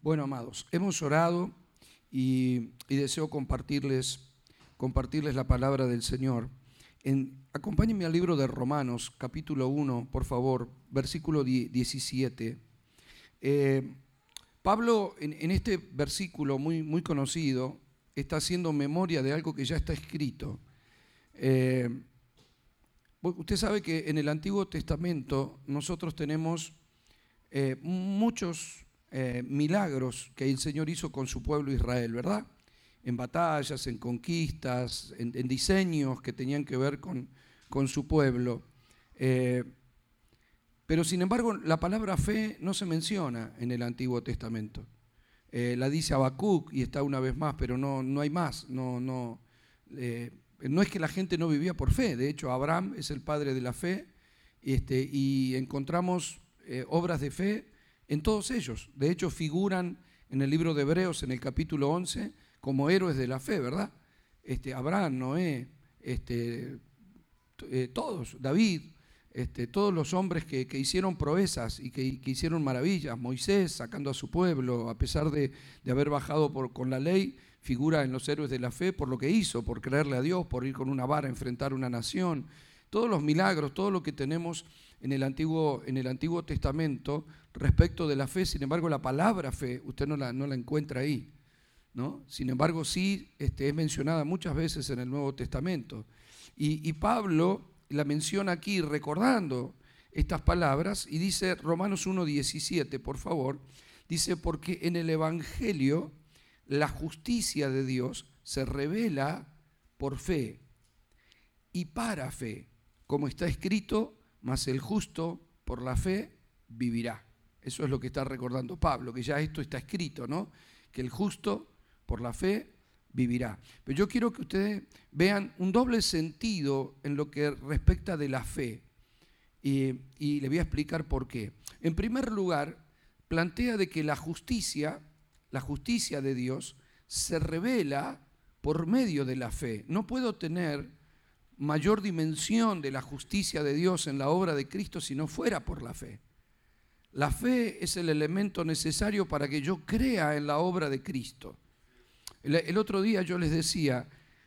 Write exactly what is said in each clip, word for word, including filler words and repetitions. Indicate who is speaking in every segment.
Speaker 1: Bueno, amados, hemos orado y, y deseo compartirles, compartirles la palabra del Señor. En, acompáñenme al libro de Romanos, capítulo uno, por favor, versículo diecisiete. Eh, Pablo, en, en este versículo muy, muy conocido, está haciendo memoria de algo que ya está escrito. Eh, usted sabe que en el Antiguo Testamento nosotros tenemos eh, muchos eh, milagros que el Señor hizo con su pueblo Israel, ¿verdad? En batallas, en conquistas, en, en diseños que tenían que ver con, con su pueblo. Eh, pero sin embargo, la palabra fe no se menciona en el Antiguo Testamento. Eh, la dice Habacuc y está una vez más, pero no, no hay más. No, no, eh, no es que la gente no vivía por fe. De hecho, Abraham es el padre de la fe este, y encontramos eh, obras de fe en todos ellos. De hecho, figuran en el libro de Hebreos, en el capítulo once, como héroes de la fe, ¿verdad? Este, Abraham, Noé, este, eh, todos, David, este, todos los hombres que, que hicieron proezas y que, que hicieron maravillas. Moisés sacando a su pueblo, a pesar de, de haber bajado por, con la ley, figura en los héroes de la fe por lo que hizo, por creerle a Dios, por ir con una vara a enfrentar una nación. Todos los milagros, todo lo que tenemos en el Antiguo, en el Antiguo Testamento respecto de la fe. Sin embargo, la palabra fe, usted no la, no la encuentra ahí, ¿no? Sin embargo, sí este, es mencionada muchas veces en el Nuevo Testamento. Y, y Pablo la menciona aquí recordando estas palabras y dice, Romanos uno diecisiete, por favor, dice, porque en el Evangelio la justicia de Dios se revela por fe y para fe, como está escrito, mas el justo por la fe vivirá. Eso es lo que está recordando Pablo, que ya esto está escrito, ¿no? Que el justo por la fe vivirá. Pero yo quiero que ustedes vean un doble sentido en lo que respecta de la fe. Y, y le voy a explicar por qué. En primer lugar, plantea de que la justicia, la justicia de Dios, se revela por medio de la fe. No puedo tener mayor dimensión de la justicia de Dios en la obra de Cristo si no fuera por la fe. La fe es el elemento necesario para que yo crea en la obra de Cristo. El, el otro día yo les decía,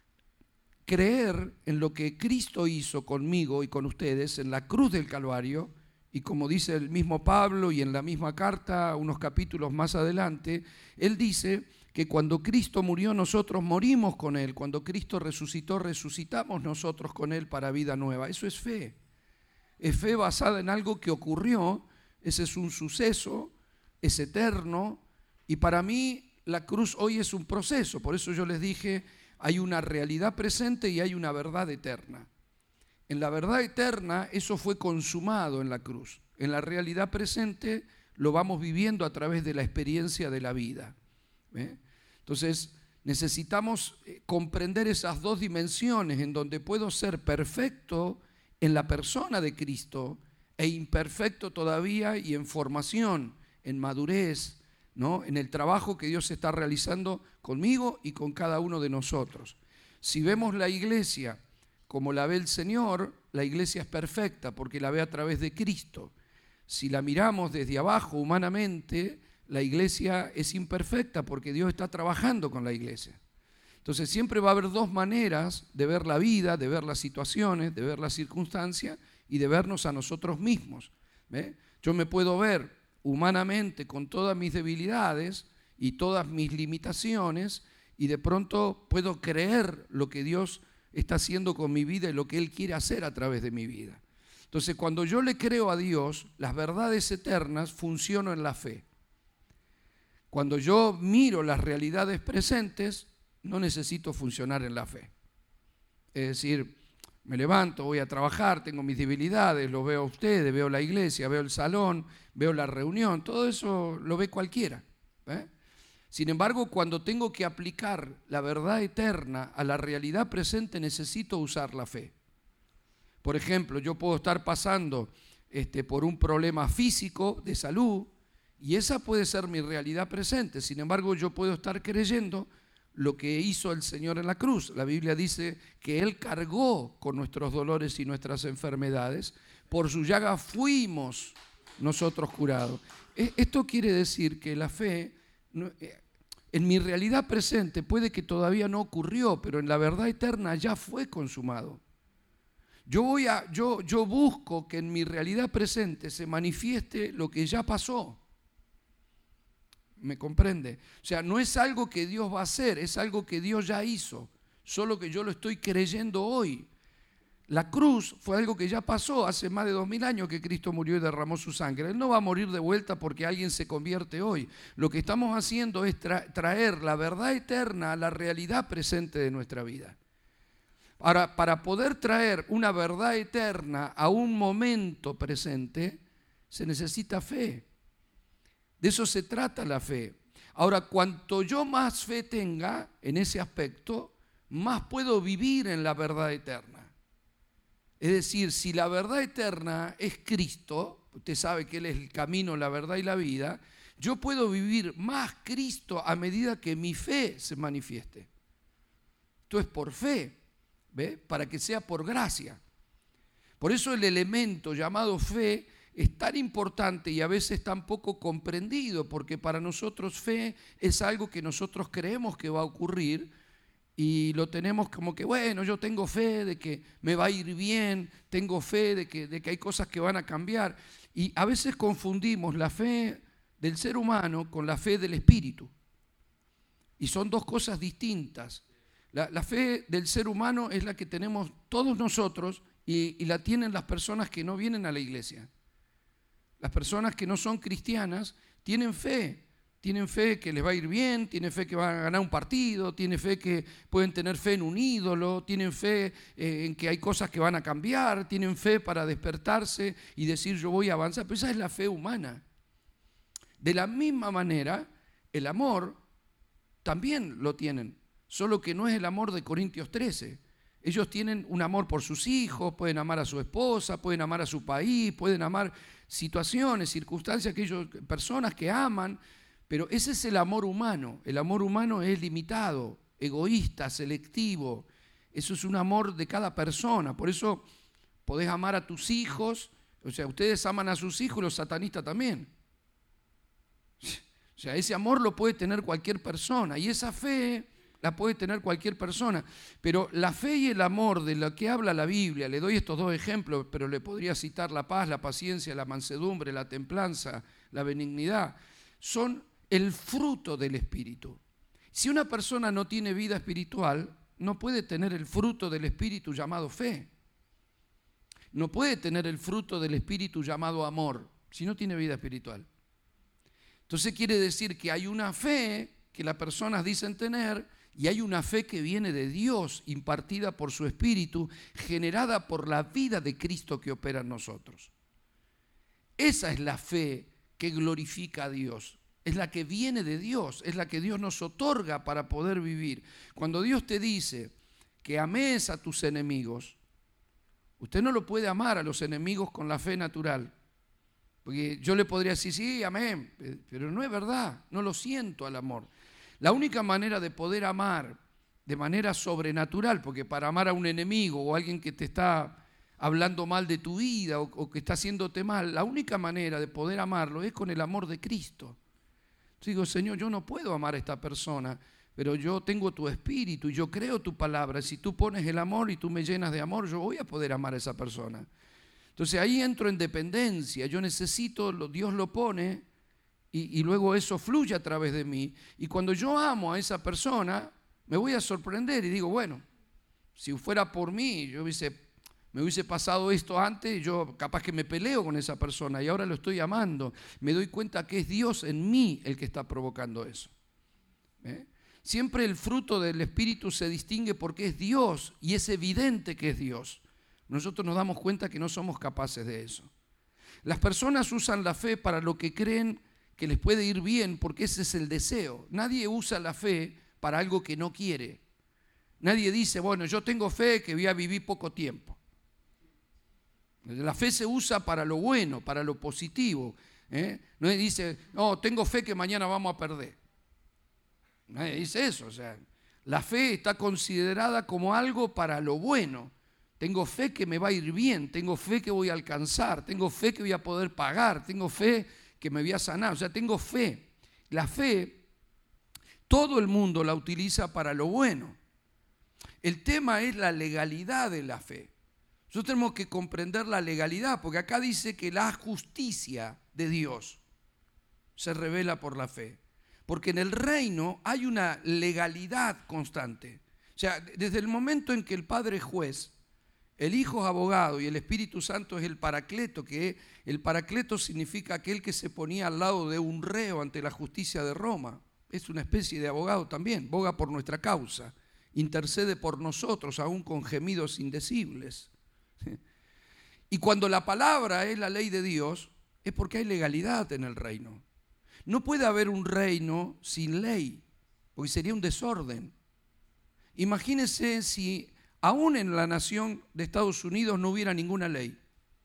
Speaker 1: creer en lo que Cristo hizo conmigo y con ustedes en la cruz del Calvario, y como dice el mismo Pablo y en la misma carta, unos capítulos más adelante, él dice que cuando Cristo murió nosotros morimos con Él, cuando Cristo resucitó, resucitamos nosotros con Él para vida nueva. Eso es fe. Es fe basada en algo que ocurrió, ese es un suceso, es eterno, y para mí la cruz hoy es un proceso. Por eso yo les dije, hay una realidad presente y hay una verdad eterna. En la verdad eterna eso fue consumado en la cruz. En la realidad presente lo vamos viviendo a través de la experiencia de la vida. ¿Eh? Entonces necesitamos comprender esas dos dimensiones en donde puedo ser perfecto en la persona de Cristo e imperfecto todavía y en formación, en madurez, ¿no? En el trabajo que Dios está realizando conmigo y con cada uno de nosotros. Si vemos la iglesia como la ve el Señor, la iglesia es perfecta porque la ve a través de Cristo. Si la miramos desde abajo humanamente, la iglesia es imperfecta porque Dios está trabajando con la iglesia. Entonces siempre va a haber dos maneras de ver la vida, de ver las situaciones, de ver las circunstancias y de vernos a nosotros mismos. ¿Ve? Yo me puedo ver humanamente con todas mis debilidades y todas mis limitaciones y de pronto puedo creer lo que Dios está haciendo con mi vida y lo que Él quiere hacer a través de mi vida. Entonces cuando yo le creo a Dios, las verdades eternas funcionan en la fe. Cuando yo miro las realidades presentes, no necesito funcionar en la fe. Es decir, me levanto, voy a trabajar, tengo mis debilidades, lo veo a ustedes, veo la iglesia, veo el salón, veo la reunión, todo eso lo ve cualquiera. ¿eh? Sin embargo, cuando tengo que aplicar la verdad eterna a la realidad presente, necesito usar la fe. Por ejemplo, yo puedo estar pasando este, por un problema físico de salud, y esa puede ser mi realidad presente. Sin embargo, yo puedo estar creyendo lo que hizo el Señor en la cruz. La Biblia dice que Él cargó con nuestros dolores y nuestras enfermedades. Por su llaga fuimos nosotros curados. Esto quiere decir que la fe no, en mi realidad presente puede que todavía no ocurrió, pero en la verdad eterna ya fue consumado. Yo, voy a, yo, yo busco que en mi realidad presente se manifieste lo que ya pasó. ¿Me comprende? O sea, no es algo que Dios va a hacer, es algo que Dios ya hizo, solo que yo lo estoy creyendo hoy. La cruz fue algo que ya pasó hace más de dos mil años que Cristo murió y derramó su sangre. Él no va a morir de vuelta porque alguien se convierte hoy. Lo que estamos haciendo es tra- traer la verdad eterna a la realidad presente de nuestra vida. Ahora, para poder traer una verdad eterna a un momento presente, se necesita fe. De eso se trata la fe. Ahora, cuanto yo más fe tenga en ese aspecto, más puedo vivir en la verdad eterna. Es decir, si la verdad eterna es Cristo, usted sabe que Él es el camino, la verdad y la vida, yo puedo vivir más Cristo a medida que mi fe se manifieste. Esto es por fe, ¿ve? Para que sea por gracia. Por eso el elemento llamado fe es tan importante y a veces tan poco comprendido, porque para nosotros fe es algo que nosotros creemos que va a ocurrir y lo tenemos como que, bueno, yo tengo fe de que me va a ir bien, tengo fe de que, de que hay cosas que van a cambiar. Y a veces confundimos la fe del ser humano con la fe del espíritu. Y son dos cosas distintas. La, la fe del ser humano es la que tenemos todos nosotros y, y la tienen las personas que no vienen a la iglesia. Las personas que no son cristianas tienen fe, tienen fe que les va a ir bien, tienen fe que van a ganar un partido, tienen fe que pueden tener fe en un ídolo, tienen fe eh, en que hay cosas que van a cambiar, tienen fe para despertarse y decir yo voy a avanzar, pero esa es la fe humana. De la misma manera, el amor también lo tienen, solo que no es el amor de Corintios trece. Ellos tienen un amor por sus hijos, pueden amar a su esposa, pueden amar a su país, pueden amar situaciones, circunstancias, que ellos, personas que aman, pero ese es el amor humano. El amor humano es limitado, egoísta, selectivo. Eso es un amor de cada persona. Por eso podés amar a tus hijos, o sea, ustedes aman a sus hijos y los satanistas también. O sea, ese amor lo puede tener cualquier persona y esa fe la puede tener cualquier persona, pero la fe y el amor de lo que habla la Biblia, le doy estos dos ejemplos, pero le podría citar la paz, la paciencia, la mansedumbre, la templanza, la benignidad, son el fruto del Espíritu. Si una persona no tiene vida espiritual, no puede tener el fruto del Espíritu llamado fe. No puede tener el fruto del Espíritu llamado amor, si no tiene vida espiritual. Entonces quiere decir que hay una fe que las personas dicen tener y hay una fe que viene de Dios, impartida por su Espíritu, generada por la vida de Cristo que opera en nosotros. Esa es la fe que glorifica a Dios. Es la que viene de Dios, es la que Dios nos otorga para poder vivir. Cuando Dios te dice que ames a tus enemigos, usted no lo puede amar a los enemigos con la fe natural. Porque yo le podría decir, sí, amén, pero no es verdad, no lo siento al amor. La única manera de poder amar de manera sobrenatural, porque para amar a un enemigo o a alguien que te está hablando mal de tu vida o, o que está haciéndote mal, la única manera de poder amarlo es con el amor de Cristo. Yo digo, Señor, yo no puedo amar a esta persona, pero yo tengo tu espíritu y yo creo tu palabra. Si tú pones el amor y tú me llenas de amor, yo voy a poder amar a esa persona. Entonces ahí entro en dependencia, yo necesito, Dios lo pone y, y luego eso fluye a través de mí. Y cuando yo amo a esa persona, me voy a sorprender y digo, bueno, si fuera por mí, yo hubiese, me hubiese pasado esto antes, yo capaz que me peleo con esa persona y ahora lo estoy amando. Me doy cuenta que es Dios en mí el que está provocando eso. ¿Eh? Siempre el fruto del Espíritu se distingue porque es Dios y es evidente que es Dios. Nosotros nos damos cuenta que no somos capaces de eso. Las personas usan la fe para lo que creen que les puede ir bien, porque ese es el deseo. Nadie usa la fe para algo que no quiere. Nadie dice, bueno, yo tengo fe que voy a vivir poco tiempo. La fe se usa para lo bueno, para lo positivo. ¿eh? No dice, no, tengo fe que mañana vamos a perder. Nadie dice eso. O sea, la fe está considerada como algo para lo bueno. Tengo fe que me va a ir bien, tengo fe que voy a alcanzar, tengo fe que voy a poder pagar, tengo fe que me voy a sanar, o sea, tengo fe. La fe Todo el mundo la utiliza para lo bueno. El tema es la legalidad de la fe. Nosotros tenemos que comprender la legalidad, porque acá dice que la justicia de Dios se revela por la fe. Porque en el reino hay una legalidad constante. O sea, desde el momento en que el Padre es juez, el Hijo es abogado y el Espíritu Santo es el paracleto, que el paracleto significa aquel que se ponía al lado de un reo ante la justicia de Roma. Es una especie de abogado también, boga por nuestra causa, intercede por nosotros aún con gemidos indecibles. Y cuando la palabra es la ley de Dios, es porque hay legalidad en el reino. No puede haber un reino sin ley, porque sería un desorden. Imagínense si aún en la nación de Estados Unidos no hubiera ninguna ley.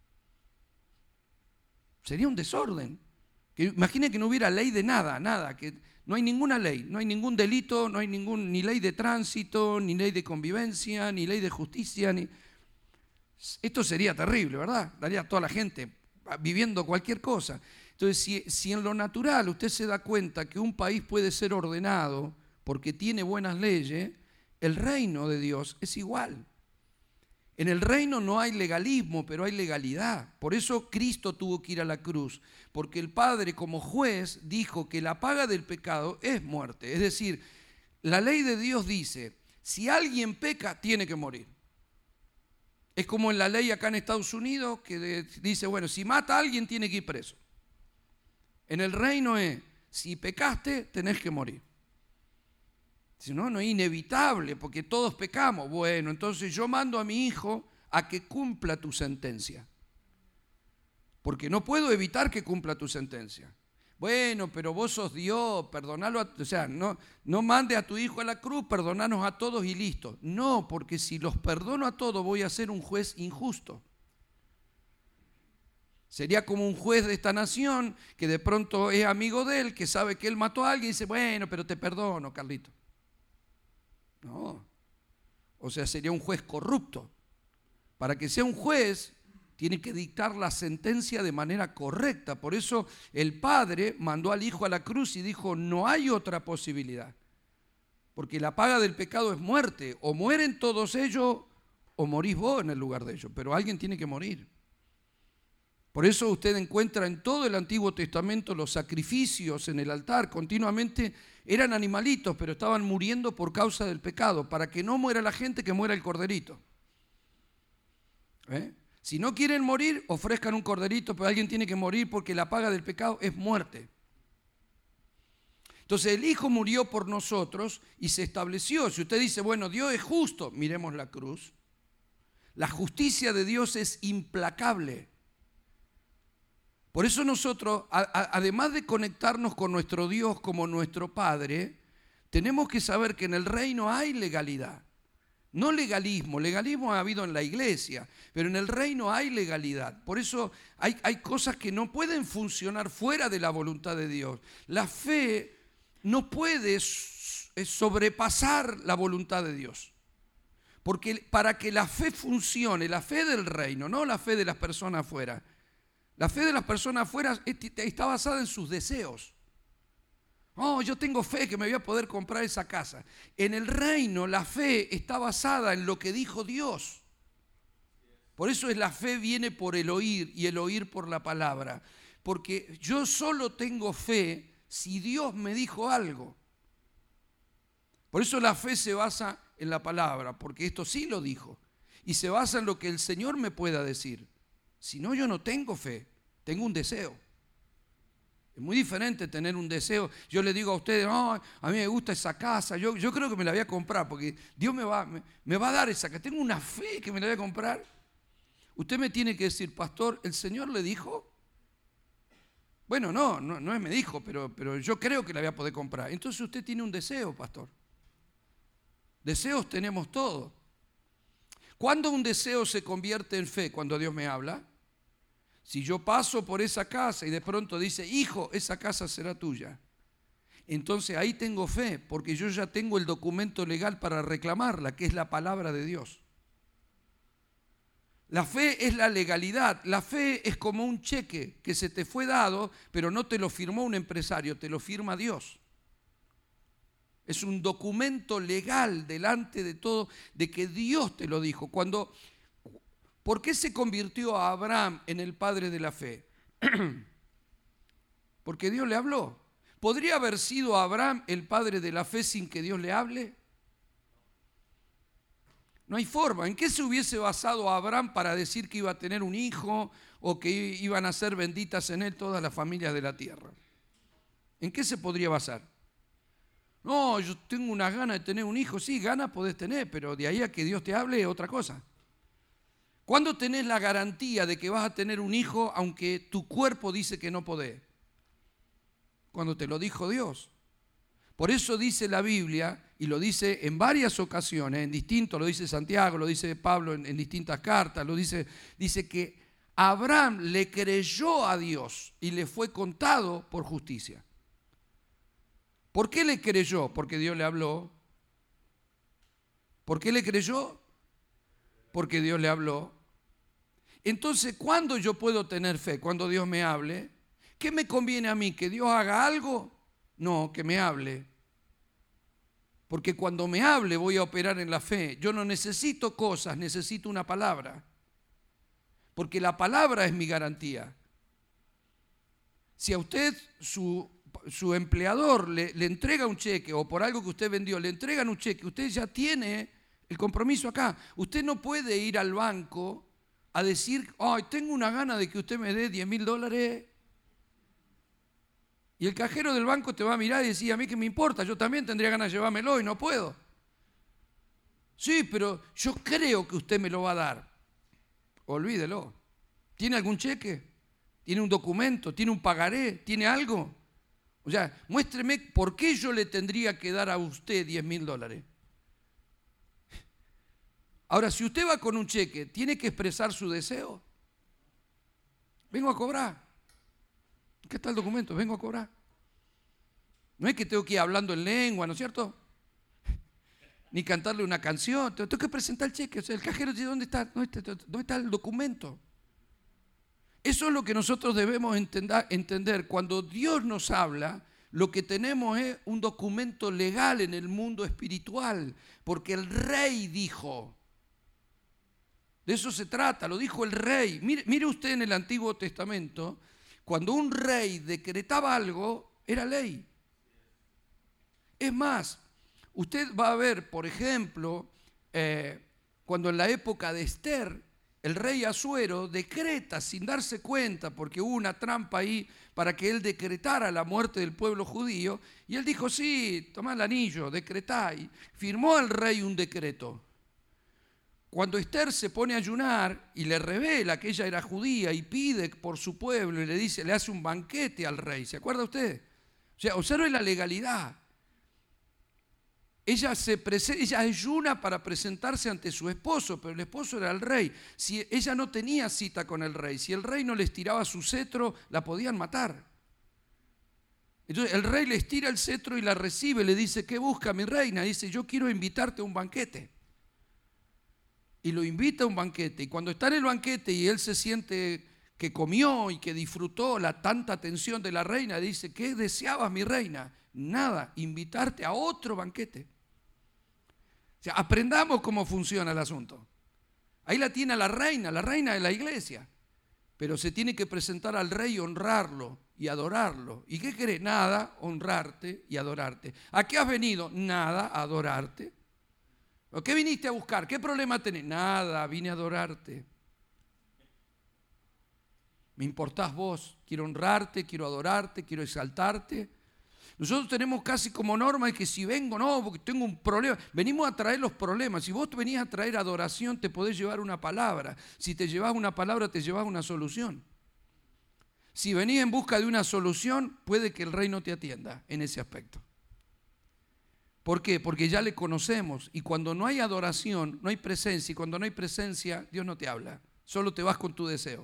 Speaker 1: Sería un desorden. Imaginen que no hubiera ley de nada, nada, que no hay ninguna ley, no hay ningún delito, no hay ningún, ni ley de tránsito, ni ley de convivencia, ni ley de justicia. Ni... Esto sería terrible, ¿verdad? Daría a toda la gente viviendo cualquier cosa. Entonces, si, si en lo natural usted se da cuenta que un país puede ser ordenado porque tiene buenas leyes, el reino de Dios es igual. En el reino no hay legalismo, pero hay legalidad. Por eso Cristo tuvo que ir a la cruz, porque el Padre como juez dijo que la paga del pecado es muerte. Es decir, la ley de Dios dice, si alguien peca, tiene que morir. Es como en la ley acá en Estados Unidos que dice, bueno, si mata a alguien tiene que ir preso. En el reino es, si pecaste, tenés que morir. Si no, no es inevitable, porque todos pecamos. Bueno, entonces yo mando a mi hijo a que cumpla tu sentencia. Porque no puedo evitar que cumpla tu sentencia. Bueno, pero vos sos Dios, perdonalo. A, o sea, no, no mande a tu hijo a la cruz, perdonanos a todos y listo. No, porque si los perdono a todos voy a ser un juez injusto. Sería como un juez de esta nación que de pronto es amigo de él, que sabe que él mató a alguien y dice, bueno, pero te perdono, Carlito. No, o sea, sería un juez corrupto. Para que sea un juez, tiene que dictar la sentencia de manera correcta. Por eso el Padre mandó al Hijo a la cruz y dijo, no hay otra posibilidad. Porque la paga del pecado es muerte. O mueren todos ellos, o morís vos en el lugar de ellos. Pero alguien tiene que morir. Por eso usted encuentra en todo el Antiguo Testamento los sacrificios en el altar. Continuamente eran animalitos, pero estaban muriendo por causa del pecado. Para que no muera la gente, que muera el corderito. ¿Eh? Si no quieren morir, ofrezcan un corderito, pero alguien tiene que morir porque la paga del pecado es muerte. Entonces el Hijo murió por nosotros y se estableció. Si usted dice, bueno, Dios es justo, miremos la cruz. La justicia de Dios es implacable. Por eso nosotros, a, a, además de conectarnos con nuestro Dios como nuestro Padre, tenemos que saber que en el reino hay legalidad. No legalismo, legalismo ha habido en la iglesia, pero en el reino hay legalidad. Por eso hay, hay cosas que no pueden funcionar fuera de la voluntad de Dios. La fe no puede sobrepasar la voluntad de Dios. Porque para que la fe funcione, la fe del reino, no la fe de las personas afuera, la fe de las personas afuera está basada en sus deseos. Oh, yo tengo fe que me voy a poder comprar esa casa. En el reino la fe está basada en lo que dijo Dios. Por eso es la fe viene por el oír y el oír por la palabra. Porque yo solo tengo fe si Dios me dijo algo. Por eso la fe se basa en la palabra, porque esto sí lo dijo. Y se basa en lo que el Señor me pueda decir. Si no, yo no tengo fe, tengo un deseo. Es muy diferente tener un deseo. Yo le digo a ustedes, no, a mí me gusta esa casa, yo, yo creo que me la voy a comprar, porque Dios me va, me, me va a dar esa casa. Tengo una fe que me la voy a comprar. Usted me tiene que decir, pastor, ¿el Señor le dijo? Bueno, no, no, no es me dijo, pero, pero yo creo que la voy a poder comprar. Entonces usted tiene un deseo, pastor. Deseos tenemos todos. ¿Cuándo un deseo se convierte en fe? Cuando Dios me habla. Si yo paso por esa casa y de pronto dice, hijo, esa casa será tuya. Entonces ahí tengo fe, porque yo ya tengo el documento legal para reclamarla, que es la palabra de Dios. La fe es la legalidad. La fe es como un cheque que se te fue dado, pero no te lo firmó un empresario, te lo firma Dios. Es un documento legal delante de todo, de que Dios te lo dijo. Cuando, ¿por qué se convirtió a Abraham en el padre de la fe? Porque Dios le habló. ¿Podría haber sido Abraham el padre de la fe sin que Dios le hable? No hay forma. ¿En qué se hubiese basado Abraham para decir que iba a tener un hijo o que iban a ser benditas en él todas las familias de la tierra? ¿En qué se podría basar? No, yo tengo una gana de tener un hijo. Sí, ganas podés tener, pero de ahí a que Dios te hable es otra cosa. ¿Cuándo tenés la garantía de que vas a tener un hijo aunque tu cuerpo dice que no podés? Cuando te lo dijo Dios. Por eso dice la Biblia, y lo dice en varias ocasiones, en distintos, lo dice Santiago, lo dice Pablo en, en distintas cartas, lo dice, dice que Abraham le creyó a Dios y le fue contado por justicia. ¿Por qué le creyó? Porque Dios le habló. ¿Por qué le creyó? Porque Dios le habló. Entonces, ¿cuándo yo puedo tener fe? Cuando Dios me hable. ¿Qué me conviene a mí? ¿Que Dios haga algo? No, que me hable. Porque cuando me hable voy a operar en la fe. Yo no necesito cosas, necesito una palabra. Porque la palabra es mi garantía. Si a usted su, su empleador le, le entrega un cheque o por algo que usted vendió, le entregan un cheque, usted ya tiene el compromiso acá. Usted no puede ir al banco a decir, ay, tengo una gana de que usted me dé diez mil dólares. Y el cajero del banco te va a mirar y decir, a mí qué me importa, yo también tendría ganas de llevármelo y no puedo. Sí, pero yo creo que usted me lo va a dar. Olvídelo. ¿Tiene algún cheque? ¿Tiene un documento? ¿Tiene un pagaré? ¿Tiene algo? O sea, muéstreme por qué yo le tendría que dar a usted diez mil dólares. Ahora, si usted va con un cheque, ¿tiene que expresar su deseo? Vengo a cobrar. ¿Qué está el documento? Vengo a cobrar. No es que tengo que ir hablando en lengua, ¿no es cierto? Ni cantarle una canción. Tengo que presentar el cheque. O sea, el cajero dice, ¿dónde está? ¿Dónde está, dónde está el documento? Eso es lo que nosotros debemos entender. Cuando Dios nos habla, lo que tenemos es un documento legal en el mundo espiritual. Porque el rey dijo. De eso se trata, lo dijo el rey. Mire, mire usted en el Antiguo Testamento, cuando un rey decretaba algo, era ley. Es más, usted va a ver, por ejemplo, eh, cuando en la época de Esther, el rey Asuero decreta sin darse cuenta, porque hubo una trampa ahí para que él decretara la muerte del pueblo judío, y él dijo, sí, toma el anillo, decretá, y firmó al rey un decreto. Cuando Esther se pone a ayunar y le revela que ella era judía y pide por su pueblo y le dice, le hace un banquete al rey, ¿se acuerda usted? O sea, observe la legalidad. Ella, se prese- ella ayuna para presentarse ante su esposo, pero el esposo era el rey. Si ella no tenía cita con el rey, si el rey no les tiraba su cetro, la podían matar. Entonces el rey les tira el cetro y la recibe, le dice, ¿qué busca mi reina? Dice, yo quiero invitarte a un banquete. Y lo invita a un banquete. Y cuando está en el banquete y él se siente que comió y que disfrutó la tanta atención de la reina, dice, ¿qué deseabas, mi reina? Nada, invitarte a otro banquete. O sea, aprendamos cómo funciona el asunto. Ahí la tiene la reina, la reina de la iglesia. Pero se tiene que presentar al rey y honrarlo y adorarlo. ¿Y qué querés? Nada, honrarte y adorarte. ¿A qué has venido? Nada, a adorarte. ¿O qué viniste a buscar? ¿Qué problema tenés? Nada, vine a adorarte. Me importás vos. Quiero honrarte, quiero adorarte, quiero exaltarte. Nosotros tenemos casi como norma que si vengo, no, porque tengo un problema. Venimos a traer los problemas. Si vos venís a traer adoración, te podés llevar una palabra. Si te llevas una palabra, te llevas una solución. Si venís en busca de una solución, puede que el rey no te atienda en ese aspecto. ¿Por qué? Porque ya le conocemos y cuando no hay adoración, no hay presencia, y cuando no hay presencia, Dios no te habla, solo te vas con tu deseo.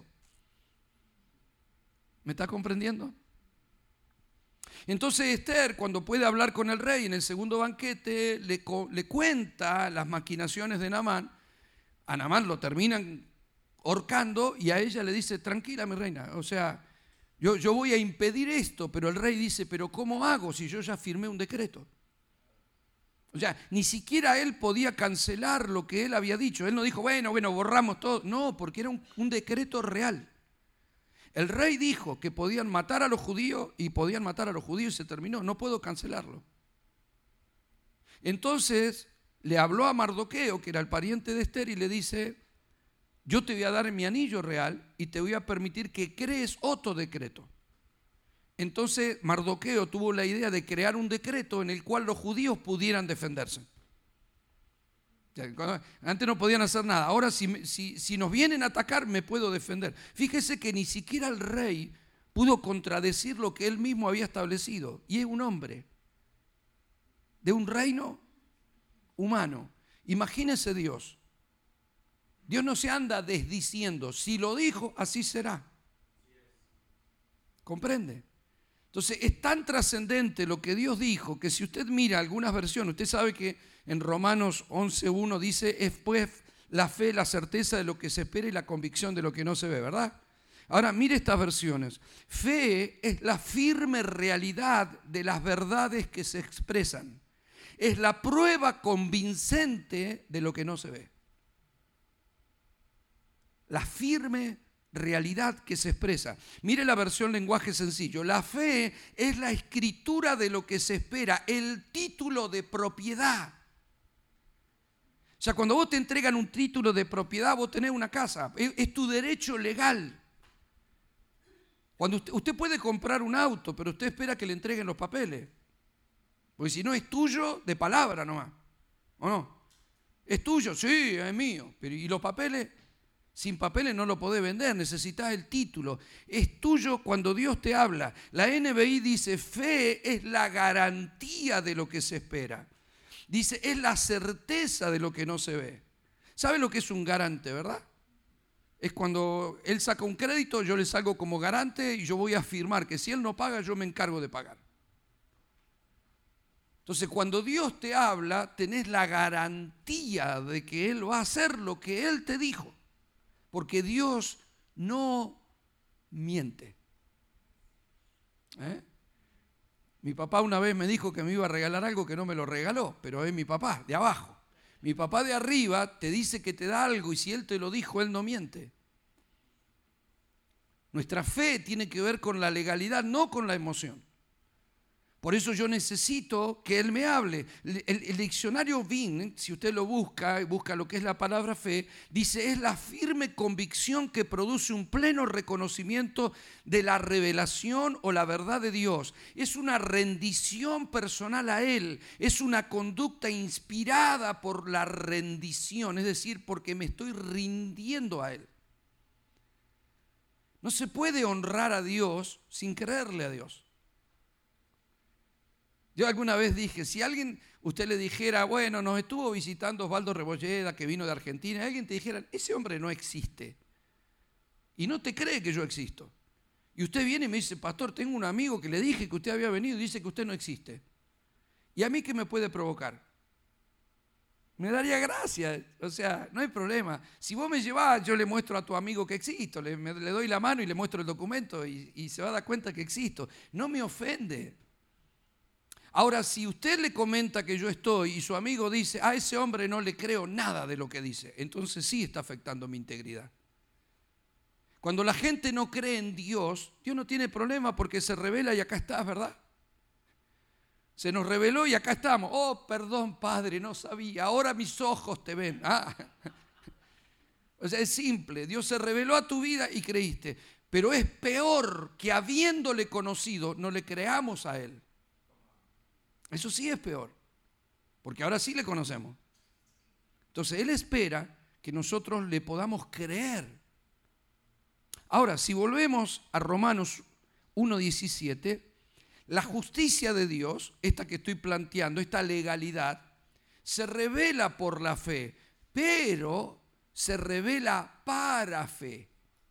Speaker 1: ¿Me está comprendiendo? Entonces Esther, cuando puede hablar con el rey en el segundo banquete, le, le cuenta las maquinaciones de Naamán. A Naamán lo terminan ahorcando y a ella le dice, tranquila mi reina, o sea, yo, yo voy a impedir esto, pero el rey dice, pero ¿cómo hago si yo ya firmé un decreto? O sea, ni siquiera él podía cancelar lo que él había dicho. Él no dijo, bueno, bueno, borramos todo. No, porque era un, un decreto real. El rey dijo que podían matar a los judíos y podían matar a los judíos y se terminó. No puedo cancelarlo. Entonces le habló a Mardoqueo, que era el pariente de Esther, y le dice, yo te voy a dar mi anillo real y te voy a permitir que crees otro decreto. Entonces Mardoqueo tuvo la idea de crear un decreto en el cual los judíos pudieran defenderse. Antes no podían hacer nada. Ahora si, si, si nos vienen a atacar me puedo defender. Fíjese que ni siquiera el rey pudo contradecir lo que él mismo había establecido. Y es un hombre de un reino humano. Imagínese Dios. Dios no se anda desdiciendo. Si lo dijo, así será. ¿Comprende? Entonces es tan trascendente lo que Dios dijo que si usted mira algunas versiones, usted sabe que en Romanos once uno dice, es pues la fe, la certeza de lo que se espera y la convicción de lo que no se ve, ¿verdad? Ahora mire estas versiones. Fe es la firme realidad de las verdades que se expresan. Es la prueba convincente de lo que no se ve. La firme realidad que se expresa. Mire la versión lenguaje sencillo. La fe es la escritura de lo que se espera, el título de propiedad. O sea, cuando vos te entregan un título de propiedad, vos tenés una casa, es, es tu derecho legal. Cuando usted, usted puede comprar un auto, pero usted espera que le entreguen los papeles. Porque si no es tuyo, de palabra nomás. ¿O no? ¿Es tuyo? Sí, es mío. Pero ¿y los papeles? Sin papeles no lo podés vender, necesitas el título. Es tuyo cuando Dios te habla. La N B I dice, fe es la garantía de lo que se espera. Dice, es la certeza de lo que no se ve. ¿Sabe lo que es un garante, verdad? Es cuando él saca un crédito, yo le salgo como garante y yo voy a afirmar que si él no paga, yo me encargo de pagar. Entonces, cuando Dios te habla, tenés la garantía de que Él va a hacer lo que Él te dijo. Porque Dios no miente. ¿Eh? Mi papá una vez me dijo que me iba a regalar algo que no me lo regaló, pero es mi papá, de abajo. Mi papá de arriba te dice que te da algo y si Él te lo dijo, Él no miente. Nuestra fe tiene que ver con la legalidad, no con la emoción. Por eso yo necesito que Él me hable. El, el, el diccionario V I N, si usted lo busca, busca lo que es la palabra fe, dice es la firme convicción que produce un pleno reconocimiento de la revelación o la verdad de Dios. Es una rendición personal a Él, es una conducta inspirada por la rendición, es decir, porque me estoy rindiendo a Él. No se puede honrar a Dios sin creerle a Dios. Yo alguna vez dije, si alguien, usted le dijera, bueno, nos estuvo visitando Osvaldo Rebolleda, que vino de Argentina, y alguien te dijera, ese hombre no existe, y no te cree que yo existo. Y usted viene y me dice, pastor, tengo un amigo que le dije que usted había venido y dice que usted no existe. ¿Y a mí qué me puede provocar? Me daría gracia, o sea, no hay problema. Si vos me llevás, yo le muestro a tu amigo que existo, le, me, le doy la mano y le muestro el documento y, y se va a dar cuenta que existo. No me ofende. Ahora, si usted le comenta que yo estoy y su amigo dice, a ese hombre no le creo nada de lo que dice, entonces sí está afectando mi integridad. Cuando la gente no cree en Dios, Dios no tiene problema porque se revela y acá estás, ¿verdad? Se nos reveló y acá estamos. Oh, perdón, Padre, no sabía, ahora mis ojos te ven. Ah. O sea, es simple, Dios se reveló a tu vida y creíste, pero es peor que habiéndole conocido, no le creamos a Él. Eso sí es peor, porque ahora sí le conocemos. Entonces Él espera que nosotros le podamos creer. Ahora, si volvemos a Romanos uno diecisiete, la justicia de Dios, esta que estoy planteando, esta legalidad, se revela por la fe, pero se revela para fe.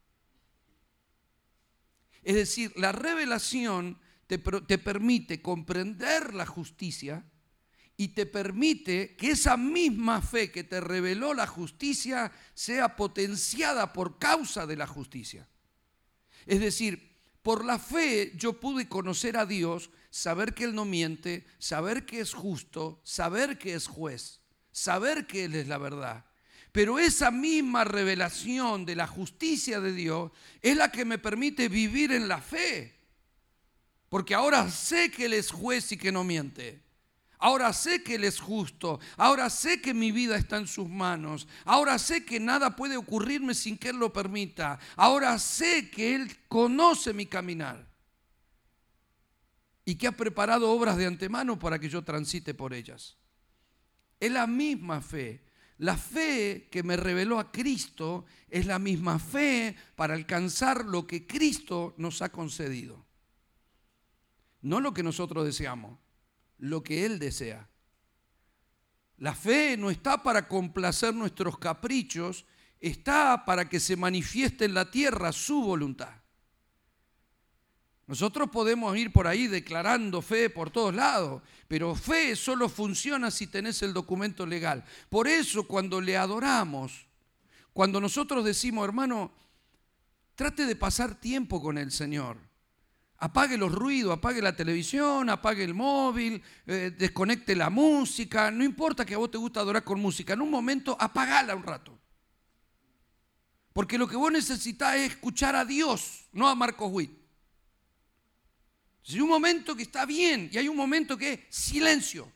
Speaker 1: Es decir, la revelación Te, te permite comprender la justicia y te permite que esa misma fe que te reveló la justicia sea potenciada por causa de la justicia. Es decir, por la fe yo pude conocer a Dios, saber que Él no miente, saber que es justo, saber que es juez, saber que Él es la verdad. Pero esa misma revelación de la justicia de Dios es la que me permite vivir en la fe. Porque ahora sé que Él es juez y que no miente. Ahora sé que Él es justo. Ahora sé que mi vida está en sus manos. Ahora sé que nada puede ocurrirme sin que Él lo permita. Ahora sé que Él conoce mi caminar. Y que ha preparado obras de antemano para que yo transite por ellas. Es la misma fe. La fe que me reveló a Cristo es la misma fe para alcanzar lo que Cristo nos ha concedido. No lo que nosotros deseamos, lo que Él desea. La fe no está para complacer nuestros caprichos, está para que se manifieste en la tierra su voluntad. Nosotros podemos ir por ahí declarando fe por todos lados, pero fe solo funciona si tenés el documento legal. Por eso cuando le adoramos, cuando nosotros decimos, hermano, trate de pasar tiempo con el Señor. Apague los ruidos, apague la televisión, apague el móvil, eh, desconecte la música. No importa que a vos te gusta adorar con música, en un momento apagala un rato. Porque lo que vos necesitás es escuchar a Dios, no a Marcos Witt. Hay un momento que está bien y hay un momento que es silencio.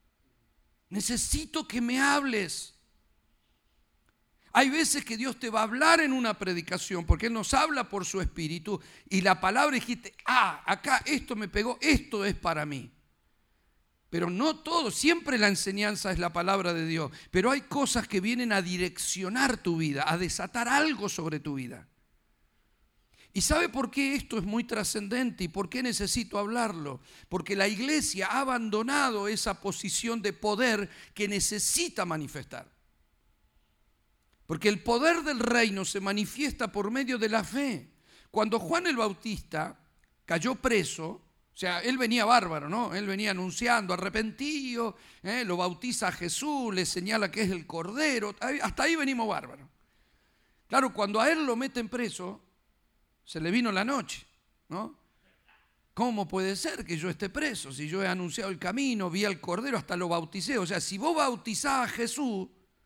Speaker 1: Necesito que me hables. Hay veces que Dios te va a hablar en una predicación porque Él nos habla por su espíritu y la palabra dijiste, ah, acá esto me pegó, esto es para mí. Pero no todo, siempre la enseñanza es la palabra de Dios, pero hay cosas que vienen a direccionar tu vida, a desatar algo sobre tu vida. ¿Y sabe por qué esto es muy trascendente y por qué necesito hablarlo? Porque la iglesia ha abandonado esa posición de poder que necesita manifestar. Porque el poder del reino se manifiesta por medio de la fe. Cuando Juan el Bautista cayó preso, o sea, él venía bárbaro, ¿no? Él venía anunciando, arrepentido, ¿eh? Lo bautiza a Jesús, le señala que es el Cordero, hasta ahí venimos bárbaros. Claro, cuando a él lo meten preso, se le vino la noche, ¿no? ¿Cómo puede ser que yo esté preso? Si yo he anunciado el camino, vi al Cordero, hasta lo bauticé. O sea, si vos bautizás a Jesús,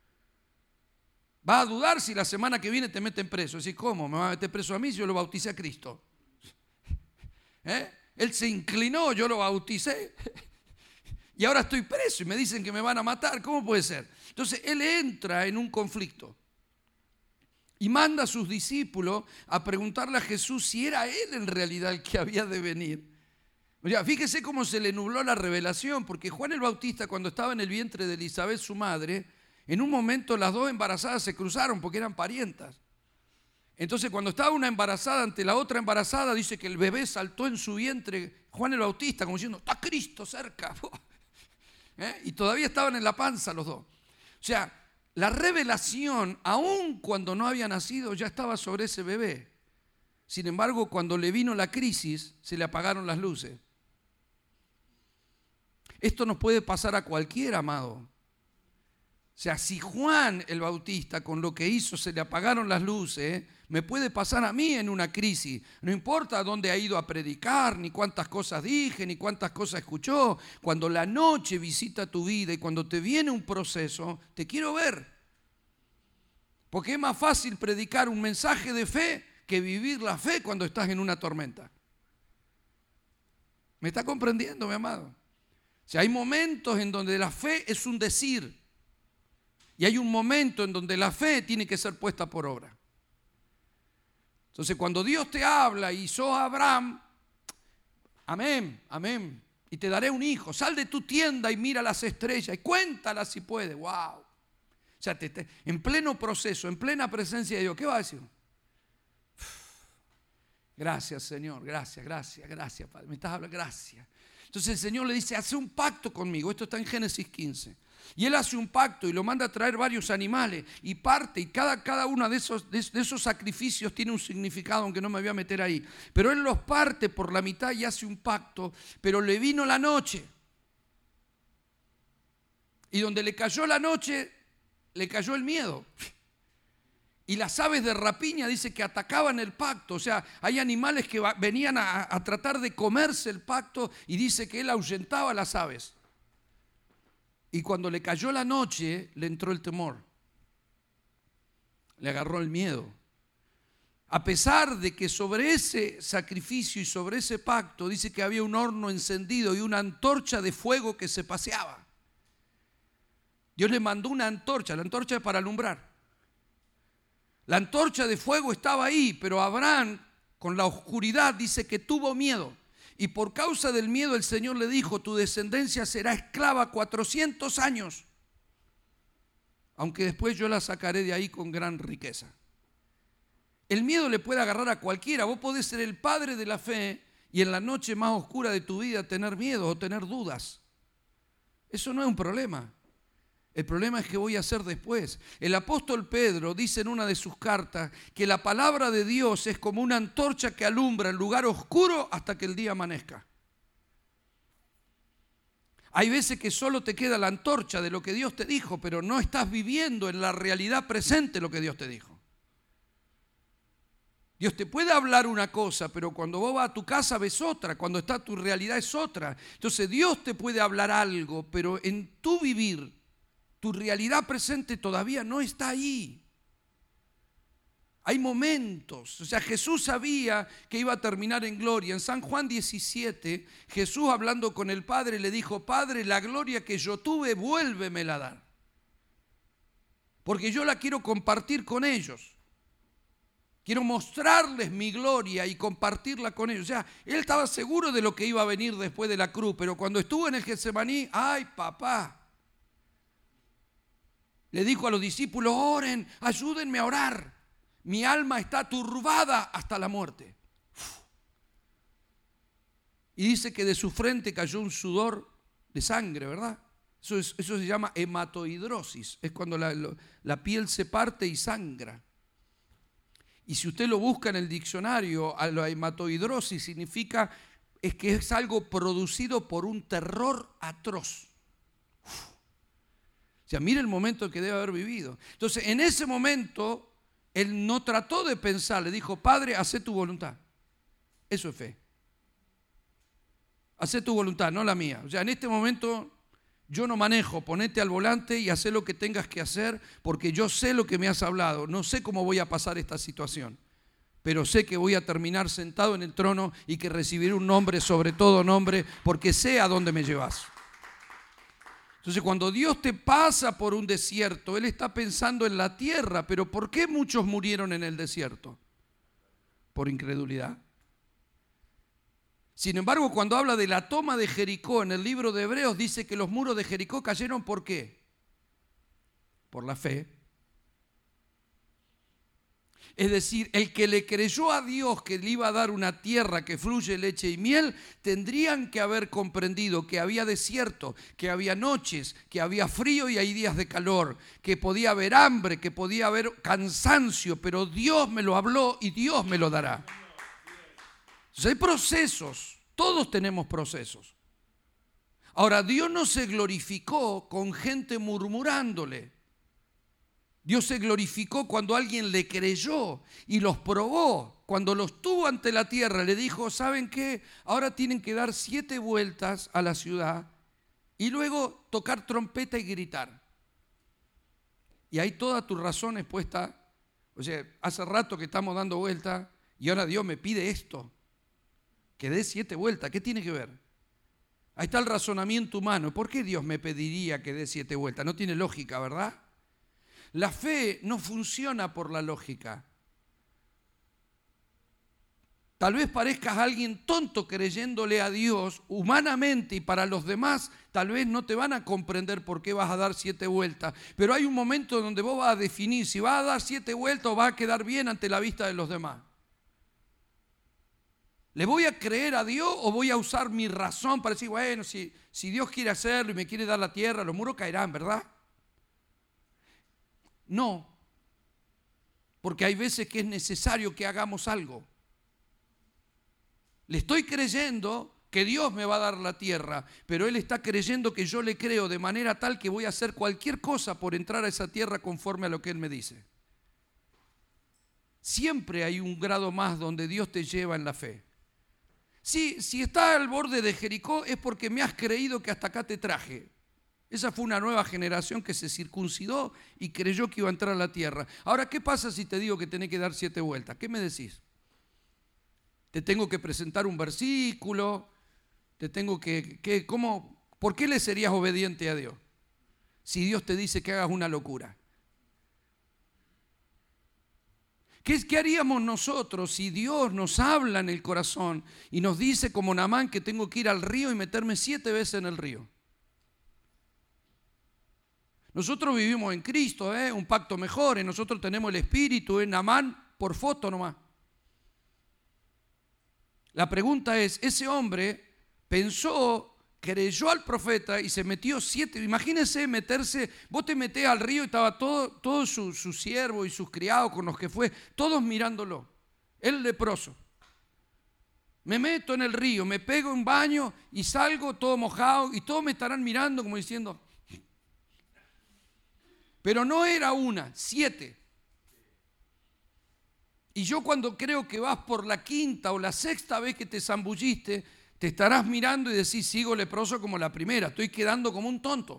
Speaker 1: va a dudar si la semana que viene te meten preso. Es decir, ¿cómo? ¿Me va a meter preso a mí si yo lo bauticé a Cristo? ¿Eh? Él se inclinó, yo lo bauticé. Y ahora estoy preso y me dicen que me van a matar. ¿Cómo puede ser? Entonces, él entra en un conflicto. Y manda a sus discípulos a preguntarle a Jesús si era Él en realidad el que había de venir. O sea, fíjese cómo se le nubló la revelación, porque Juan el Bautista, cuando estaba en el vientre de Elizabeth, su madre, en un momento las dos embarazadas se cruzaron porque eran parientas. Entonces, cuando estaba una embarazada ante la otra embarazada, dice que el bebé saltó en su vientre, Juan el Bautista, como diciendo, está Cristo cerca. ¿Eh? Y todavía estaban en la panza los dos. O sea, la revelación, aun cuando no había nacido, ya estaba sobre ese bebé. Sin embargo, cuando le vino la crisis, se le apagaron las luces. Esto nos puede pasar a cualquier amado. O sea, si Juan el Bautista con lo que hizo se le apagaron las luces, me puede pasar a mí en una crisis. No importa dónde ha ido a predicar, ni cuántas cosas dije, ni cuántas cosas escuchó. Cuando la noche visita tu vida y cuando te viene un proceso, te quiero ver. Porque es más fácil predicar un mensaje de fe que vivir la fe cuando estás en una tormenta. ¿Me está comprendiendo, mi amado? O sea, hay momentos en donde la fe es un decir. Y hay un momento en donde la fe tiene que ser puesta por obra. Entonces, cuando Dios te habla y sos Abraham, amén, amén, y te daré un hijo, sal de tu tienda y mira las estrellas y cuéntalas si puedes, wow. O sea, te, te, en pleno proceso, en plena presencia de Dios, ¿qué va a decir? Gracias, Señor, gracias, gracias, gracias, Padre, me estás hablando, gracias. Entonces el Señor le dice, hace un pacto conmigo, esto está en Génesis quince. Y él hace un pacto y lo manda a traer varios animales y parte, y cada, cada uno de esos, de, de esos sacrificios tiene un significado, aunque no me voy a meter ahí. Pero él los parte por la mitad y hace un pacto, pero le vino la noche. Y donde le cayó la noche, le cayó el miedo. Y las aves de rapiña dice que atacaban el pacto. O sea, hay animales que venían a, a tratar de comerse el pacto y dice que él ahuyentaba a las aves. Y cuando le cayó la noche, le entró el temor. Le agarró el miedo. A pesar de que sobre ese sacrificio y sobre ese pacto dice que había un horno encendido y una antorcha de fuego que se paseaba. Dios le mandó una antorcha, la antorcha es para alumbrar. La antorcha de fuego estaba ahí, pero Abraham con la oscuridad dice que tuvo miedo. Y por causa del miedo el Señor le dijo, tu descendencia será esclava cuatrocientos años, aunque después yo la sacaré de ahí con gran riqueza. El miedo le puede agarrar a cualquiera. Vos podés ser el padre de la fe y en la noche más oscura de tu vida tener miedo o tener dudas. Eso no es un problema. El problema es qué voy a hacer después. El apóstol Pedro dice en una de sus cartas que la palabra de Dios es como una antorcha que alumbra el lugar oscuro hasta que el día amanezca. Hay veces que solo te queda la antorcha de lo que Dios te dijo, pero no estás viviendo en la realidad presente lo que Dios te dijo. Dios te puede hablar una cosa, pero cuando vos vas a tu casa ves otra, cuando está tu realidad es otra. Entonces Dios te puede hablar algo, pero en tu vivir, tu realidad presente todavía no está ahí. Hay momentos, o sea, Jesús sabía que iba a terminar en gloria. En San Juan diecisiete, Jesús hablando con el Padre le dijo, Padre, la gloria que yo tuve, vuélvemela a dar. Porque yo la quiero compartir con ellos. Quiero mostrarles mi gloria y compartirla con ellos. O sea, él estaba seguro de lo que iba a venir después de la cruz, pero cuando estuvo en el Getsemaní, ¡ay, papá! Le dijo a los discípulos, oren, ayúdenme a orar. Mi alma está turbada hasta la muerte. Uf. Y dice que de su frente cayó un sudor de sangre, ¿verdad? Eso, es, eso se llama hematohidrosis. Es cuando la, la piel se parte y sangra. Y si usted lo busca en el diccionario, a la hematohidrosis significa es que es algo producido por un terror atroz. Uf. O sea, mire el momento que debe haber vivido. Entonces, en ese momento, él no trató de pensar, le dijo, Padre, hacé tu voluntad. Eso es fe. Hacé tu voluntad, no la mía. O sea, en este momento yo no manejo, ponete al volante y hacé lo que tengas que hacer, porque yo sé lo que me has hablado. No sé cómo voy a pasar esta situación, pero sé que voy a terminar sentado en el trono y que recibiré un nombre sobre todo nombre, porque sé a dónde me llevas. Entonces, cuando Dios te pasa por un desierto, Él está pensando en la tierra. Pero ¿por qué muchos murieron en el desierto? Por incredulidad. Sin embargo, cuando habla de la toma de Jericó en el libro de Hebreos, dice que los muros de Jericó cayeron ¿por qué? Por la fe. Es decir, el que le creyó a Dios que le iba a dar una tierra que fluye leche y miel, tendrían que haber comprendido que había desierto, que había noches, que había frío y hay días de calor, que podía haber hambre, que podía haber cansancio, pero Dios me lo habló y Dios me lo dará. Entonces hay procesos, todos tenemos procesos. Ahora, Dios no se glorificó con gente murmurándole. Dios se glorificó cuando alguien le creyó y los probó. Cuando los tuvo ante la tierra, le dijo, ¿saben qué? Ahora tienen que dar siete vueltas a la ciudad y luego tocar trompeta y gritar. Y ahí toda tu razón es puesta. O sea, hace rato que estamos dando vueltas y ahora Dios me pide esto. Que dé siete vueltas. ¿Qué tiene que ver? Ahí está el razonamiento humano. ¿Por qué Dios me pediría que dé siete vueltas? No tiene lógica, ¿verdad? La fe no funciona por la lógica. Tal vez parezcas alguien tonto creyéndole a Dios humanamente y para los demás tal vez no te van a comprender por qué vas a dar siete vueltas. Pero hay un momento donde vos vas a definir si vas a dar siete vueltas o vas a quedar bien ante la vista de los demás. ¿Le voy a creer a Dios o voy a usar mi razón para decir, bueno, si, si Dios quiere hacerlo y me quiere dar la tierra, los muros caerán, ¿verdad? No, porque hay veces que es necesario que hagamos algo. Le estoy creyendo que Dios me va a dar la tierra, pero Él está creyendo que yo le creo de manera tal que voy a hacer cualquier cosa por entrar a esa tierra conforme a lo que Él me dice. Siempre hay un grado más donde Dios te lleva en la fe. Sí, si estás al borde de Jericó es porque me has creído que hasta acá te traje. Esa fue una nueva generación que se circuncidó y creyó que iba a entrar a la tierra. Ahora, ¿qué pasa si te digo que tenés que dar siete vueltas? ¿Qué me decís? ¿Te tengo que presentar un versículo? ¿Te tengo que, que cómo, ¿Por qué le serías obediente a Dios si Dios te dice que hagas una locura? ¿Qué, ¿Qué haríamos nosotros si Dios nos habla en el corazón y nos dice como Naamán que tengo que ir al río y meterme siete veces en el río? Nosotros vivimos en Cristo, ¿eh? Un pacto mejor, ¿eh? Nosotros tenemos el Espíritu, en ¿eh? Naamán por foto nomás. La pregunta es, ese hombre pensó, creyó al profeta y se metió siete, imagínense meterse, vos te metés al río y estaba todo, todo su, su siervo y sus criados con los que fue, todos mirándolo, el leproso. Me meto en el río, me pego un baño y salgo todo mojado y todos me estarán mirando como diciendo... Pero no era una, siete. Y yo cuando creo que vas por la quinta o la sexta vez que te zambulliste, te estarás mirando y decís, sigo leproso como la primera, estoy quedando como un tonto.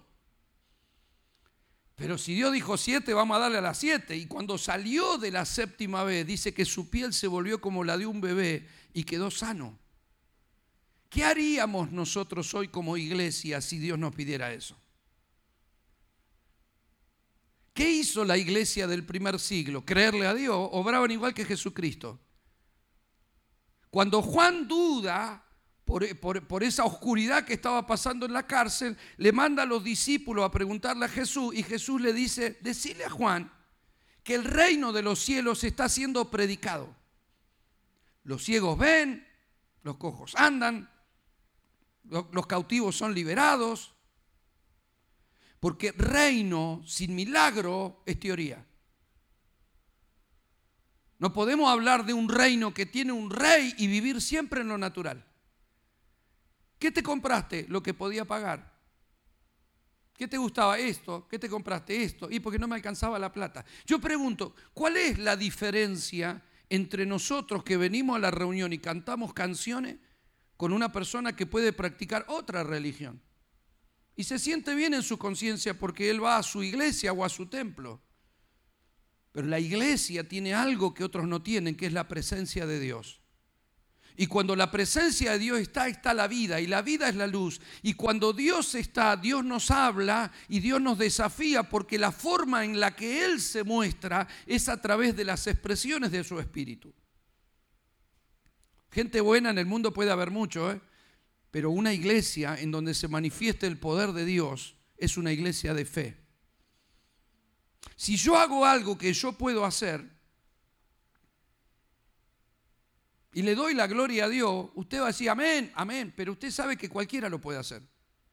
Speaker 1: Pero si Dios dijo siete, vamos a darle a las siete. Y cuando salió de la séptima vez, dice que su piel se volvió como la de un bebé y quedó sano. ¿Qué haríamos nosotros hoy como iglesia si Dios nos pidiera eso? ¿Qué hizo la iglesia del primer siglo? Creerle a Dios, obraban igual que Jesucristo. Cuando Juan duda por, por, por esa oscuridad que estaba pasando en la cárcel, le manda a los discípulos a preguntarle a Jesús y Jesús le dice, decile a Juan que el reino de los cielos está siendo predicado. Los ciegos ven, los cojos andan, los, los cautivos son liberados. Porque reino sin milagro es teoría. No podemos hablar de un reino que tiene un rey y vivir siempre en lo natural. ¿Qué te compraste? Lo que podía pagar. ¿Qué te gustaba? Esto. ¿Qué te compraste? Esto. Y porque no me alcanzaba la plata. Yo pregunto, ¿cuál es la diferencia entre nosotros que venimos a la reunión y cantamos canciones con una persona que puede practicar otra religión? Y se siente bien en su conciencia porque él va a su iglesia o a su templo. Pero la iglesia tiene algo que otros no tienen, que es la presencia de Dios. Y cuando la presencia de Dios está, está la vida, y la vida es la luz. Y cuando Dios está, Dios nos habla y Dios nos desafía, porque la forma en la que Él se muestra es a través de las expresiones de su Espíritu. Gente buena en el mundo puede haber mucho, ¿eh? Pero una iglesia en donde se manifieste el poder de Dios es una iglesia de fe. Si yo hago algo que yo puedo hacer y le doy la gloria a Dios, usted va a decir amén, amén, pero usted sabe que cualquiera lo puede hacer.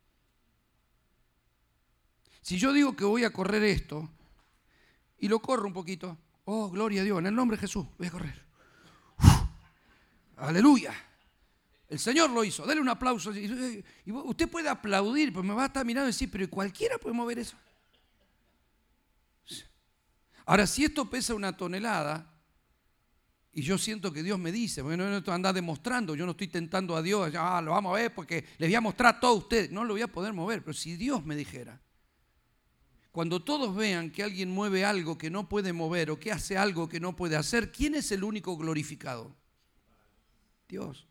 Speaker 1: Si yo digo que voy a correr esto y lo corro un poquito, oh, gloria a Dios, en el nombre de Jesús, voy a correr. Uf, aleluya. El Señor lo hizo, dale un aplauso. Y usted puede aplaudir, pero me va a estar mirando y decir, pero cualquiera puede mover eso. Ahora, si esto pesa una tonelada, y yo siento que Dios me dice, porque no esto anda demostrando, yo no estoy tentando a Dios, ah, lo vamos a ver porque les voy a mostrar a todos ustedes. No lo voy a poder mover, pero si Dios me dijera, cuando todos vean que alguien mueve algo que no puede mover o que hace algo que no puede hacer, ¿quién es el único glorificado? Dios.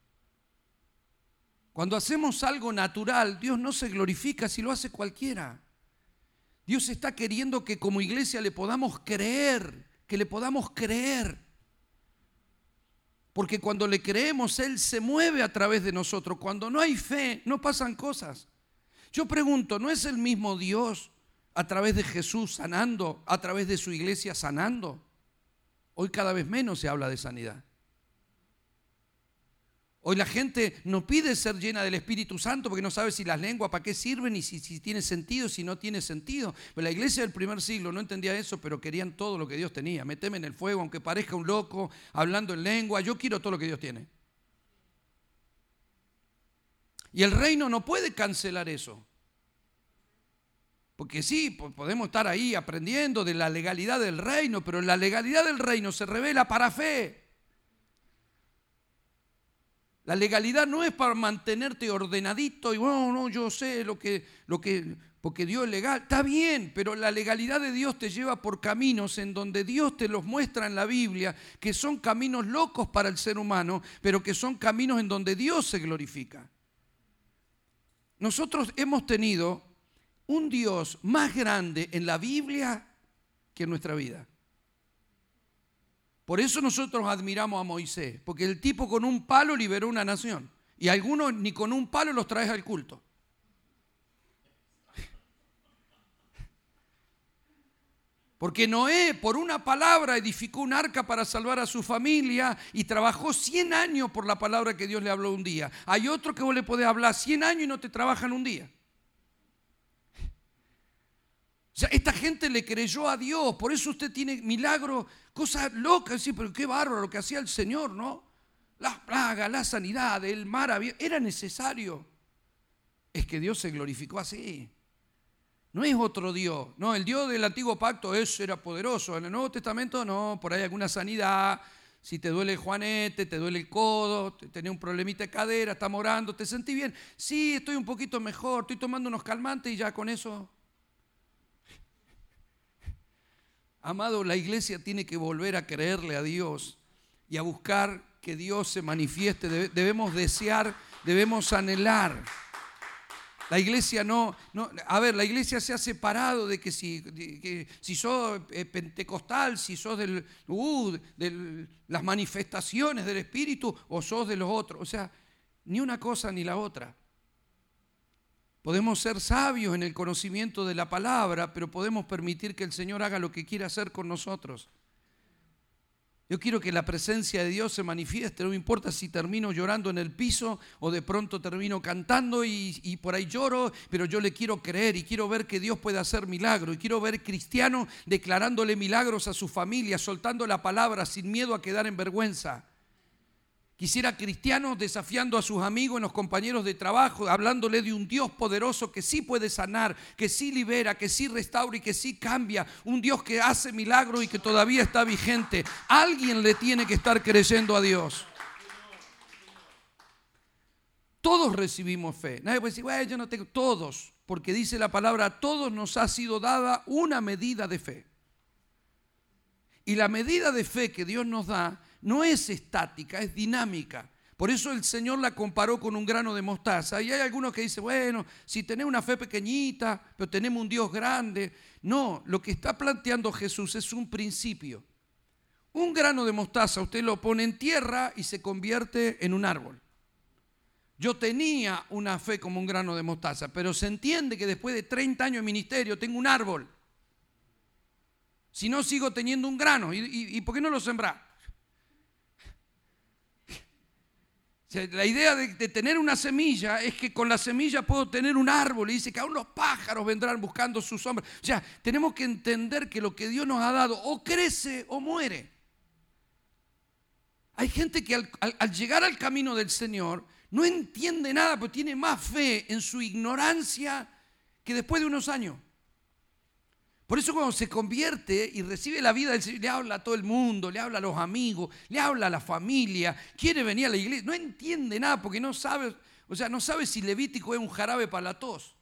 Speaker 1: Cuando hacemos algo natural, Dios no se glorifica si lo hace cualquiera. Dios está queriendo que como iglesia le podamos creer, que le podamos creer. Porque cuando le creemos, Él se mueve a través de nosotros. Cuando no hay fe, no pasan cosas. Yo pregunto, ¿no es el mismo Dios a través de Jesús sanando, a través de su iglesia sanando? Hoy cada vez menos se habla de sanidad. Hoy la gente no pide ser llena del Espíritu Santo porque no sabe si las lenguas para qué sirven y si, si tiene sentido, si no tiene sentido. Pero la iglesia del primer siglo no entendía eso, pero querían todo lo que Dios tenía. Méteme en el fuego, aunque parezca un loco, hablando en lengua. Yo quiero todo lo que Dios tiene. Y el reino no puede cancelar eso. Porque sí, podemos estar ahí aprendiendo de la legalidad del reino, pero la legalidad del reino se revela para fe. La legalidad no es para mantenerte ordenadito y bueno, no, yo sé lo que, lo que, porque Dios es legal. Está bien, pero la legalidad de Dios te lleva por caminos en donde Dios te los muestra en la Biblia, que son caminos locos para el ser humano, pero que son caminos en donde Dios se glorifica. Nosotros hemos tenido un Dios más grande en la Biblia que en nuestra vida. Por eso nosotros admiramos a Moisés, porque el tipo con un palo liberó una nación y algunos ni con un palo los traes al culto. Porque Noé por una palabra edificó un arca para salvar a su familia y trabajó cien años por la palabra que Dios le habló un día. Hay otro que vos le podés hablar cien años y no te trabajan un día. O sea, esta gente le creyó a Dios, por eso usted tiene milagros, cosas locas, sí, pero qué bárbaro lo que hacía el Señor, ¿no? Las plagas, la sanidad, el mar abierto, era necesario. Es que Dios se glorificó así. No es otro Dios, no, el Dios del antiguo pacto, ese era poderoso. En el Nuevo Testamento no, por ahí alguna sanidad, si te duele el juanete, te duele el codo, tenés un problemita de cadera, estás morando, te sentís bien. Sí, estoy un poquito mejor, estoy tomando unos calmantes y ya con eso. Amado, la iglesia tiene que volver a creerle a Dios y a buscar que Dios se manifieste. Debemos desear, debemos anhelar. La iglesia no, no, a ver, la iglesia se ha separado de que si, de que si sos pentecostal, si sos del, uh, de las manifestaciones del Espíritu o sos de los otros. O sea, ni una cosa ni la otra. Podemos ser sabios en el conocimiento de la palabra, pero podemos permitir que el Señor haga lo que quiera hacer con nosotros. Yo quiero que la presencia de Dios se manifieste, no me importa si termino llorando en el piso o de pronto termino cantando y, y por ahí lloro, pero yo le quiero creer y quiero ver que Dios puede hacer milagros y quiero ver cristianos declarándole milagros a su familia, soltando la palabra sin miedo a quedar en vergüenza. Quisiera cristianos desafiando a sus amigos, a los compañeros de trabajo, hablándole de un Dios poderoso que sí puede sanar, que sí libera, que sí restaura y que sí cambia. Un Dios que hace milagros y que todavía está vigente. Alguien le tiene que estar creyendo a Dios. Todos recibimos fe. Nadie puede decir, bueno, yo no tengo. Todos, porque dice la palabra, a todos nos ha sido dada una medida de fe. Y la medida de fe que Dios nos da no es estática, es dinámica. Por eso el Señor la comparó con un grano de mostaza. Y hay algunos que dicen, bueno, si tenés una fe pequeñita, pero tenemos un Dios grande. No, lo que está planteando Jesús es un principio. Un grano de mostaza usted lo pone en tierra y se convierte en un árbol. Yo tenía una fe como un grano de mostaza, pero se entiende que después de treinta años de ministerio tengo un árbol. Si no, sigo teniendo un grano. ¿Y, y, y por qué no lo sembrás? O sea, la idea de, de tener una semilla es que con la semilla puedo tener un árbol. Y dice que aún los pájaros vendrán buscando su sombra. O sea, tenemos que entender que lo que Dios nos ha dado o crece o muere. Hay gente que al, al, al llegar al camino del Señor no entiende nada, pero tiene más fe en su ignorancia que después de unos años. Por eso cuando se convierte y recibe la vida del Señor, le habla a todo el mundo, le habla a los amigos, le habla a la familia, quiere venir a la iglesia, no entiende nada porque no sabe, o sea, no sabe si Levítico es un jarabe para la tos.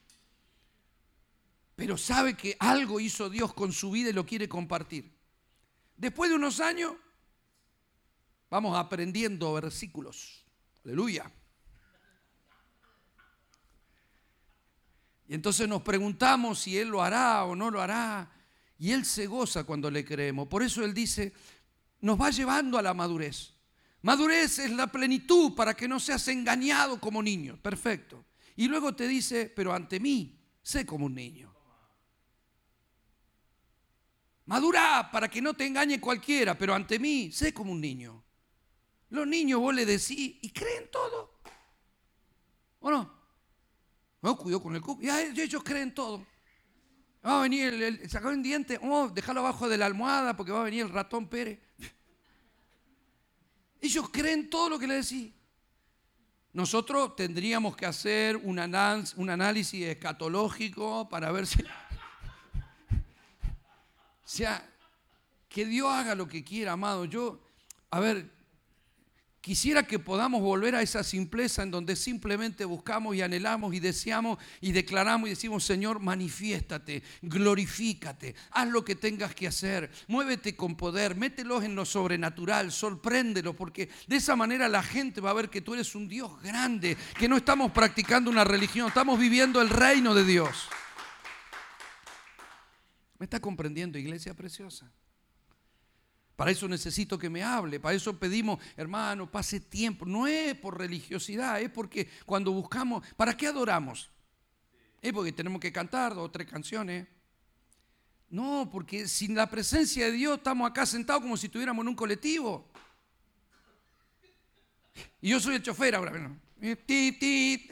Speaker 1: Pero sabe que algo hizo Dios con su vida y lo quiere compartir. Después de unos años, vamos aprendiendo versículos. Aleluya. Y entonces nos preguntamos si Él lo hará o no lo hará. Y Él se goza cuando le creemos. Por eso Él dice, nos va llevando a la madurez. Madurez es la plenitud para que no seas engañado como niño. Perfecto. Y luego te dice, pero ante mí, sé como un niño. Madurá para que no te engañe cualquiera, pero ante mí, sé como un niño. Los niños vos le decís y creen todo. ¿O no? No, cuidado con el cupo. Ya ellos creen todo. Va a venir el, el sacar un diente, oh, dejarlo abajo de la almohada porque va a venir el ratón Pérez. Ellos creen todo lo que le decís. nosotros tendríamos que hacer un análisis, un análisis escatológico para ver si... O sea, que Dios haga lo que quiera, amado. Yo, a ver, quisiera que podamos volver a esa simpleza en donde simplemente buscamos y anhelamos y deseamos y declaramos y decimos: Señor, manifiéstate, glorifícate, haz lo que tengas que hacer, muévete con poder, mételos en lo sobrenatural, sorpréndelo, porque de esa manera la gente va a ver que tú eres un Dios grande, que no estamos practicando una religión, estamos viviendo el reino de Dios. ¿Me está comprendiendo, iglesia preciosa? Para eso necesito que me hable, para eso pedimos, hermano, pase tiempo. No es por religiosidad, es porque cuando buscamos, ¿para qué adoramos? Es porque tenemos que cantar dos o tres canciones. No, porque sin la presencia de Dios estamos acá sentados como si estuviéramos en un colectivo. Y yo soy el chofer ahora. Bueno, tit, tit.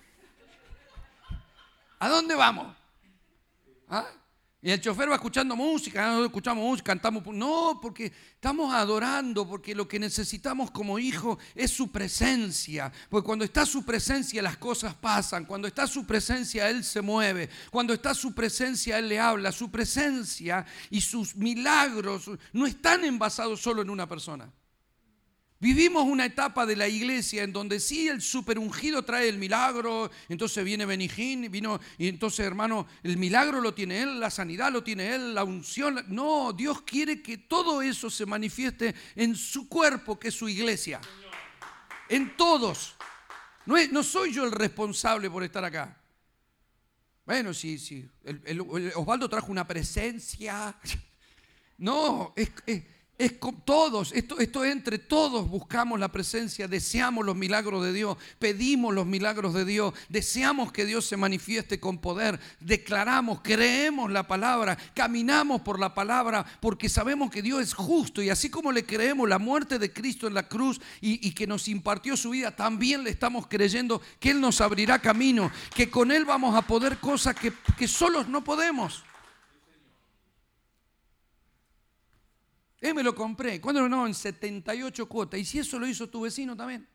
Speaker 1: ¿A dónde vamos? ¿Ah? Y el chofer va escuchando música, no escuchamos música, cantamos. No, porque estamos adorando, porque lo que necesitamos como hijos es su presencia. Porque cuando está su presencia las cosas pasan. Cuando está su presencia Él se mueve. Cuando está su presencia Él le habla. Su presencia y sus milagros no están envasados solo en una persona. Vivimos una etapa de la iglesia en donde sí el superungido trae el milagro, entonces viene Benijín, vino y entonces, hermano, el milagro lo tiene él, la sanidad lo tiene él, la unción. No, Dios quiere que todo eso se manifieste en su cuerpo, que es su iglesia. En todos. No, es, no soy yo el responsable por estar acá. Bueno, sí, sí. El, el, el Osvaldo trajo una presencia. No, es... es Es con todos, esto, esto entre todos buscamos la presencia, deseamos los milagros de Dios, pedimos los milagros de Dios, deseamos que Dios se manifieste con poder, declaramos, creemos la palabra, caminamos por la palabra porque sabemos que Dios es justo y así como le creemos la muerte de Cristo en la cruz y, y que nos impartió su vida, también le estamos creyendo que Él nos abrirá camino, que con Él vamos a poder cosas que, que solos no podemos. Él me lo compré. ¿Cuándo no? En setenta y ocho cuotas. Y si eso lo hizo tu vecino también.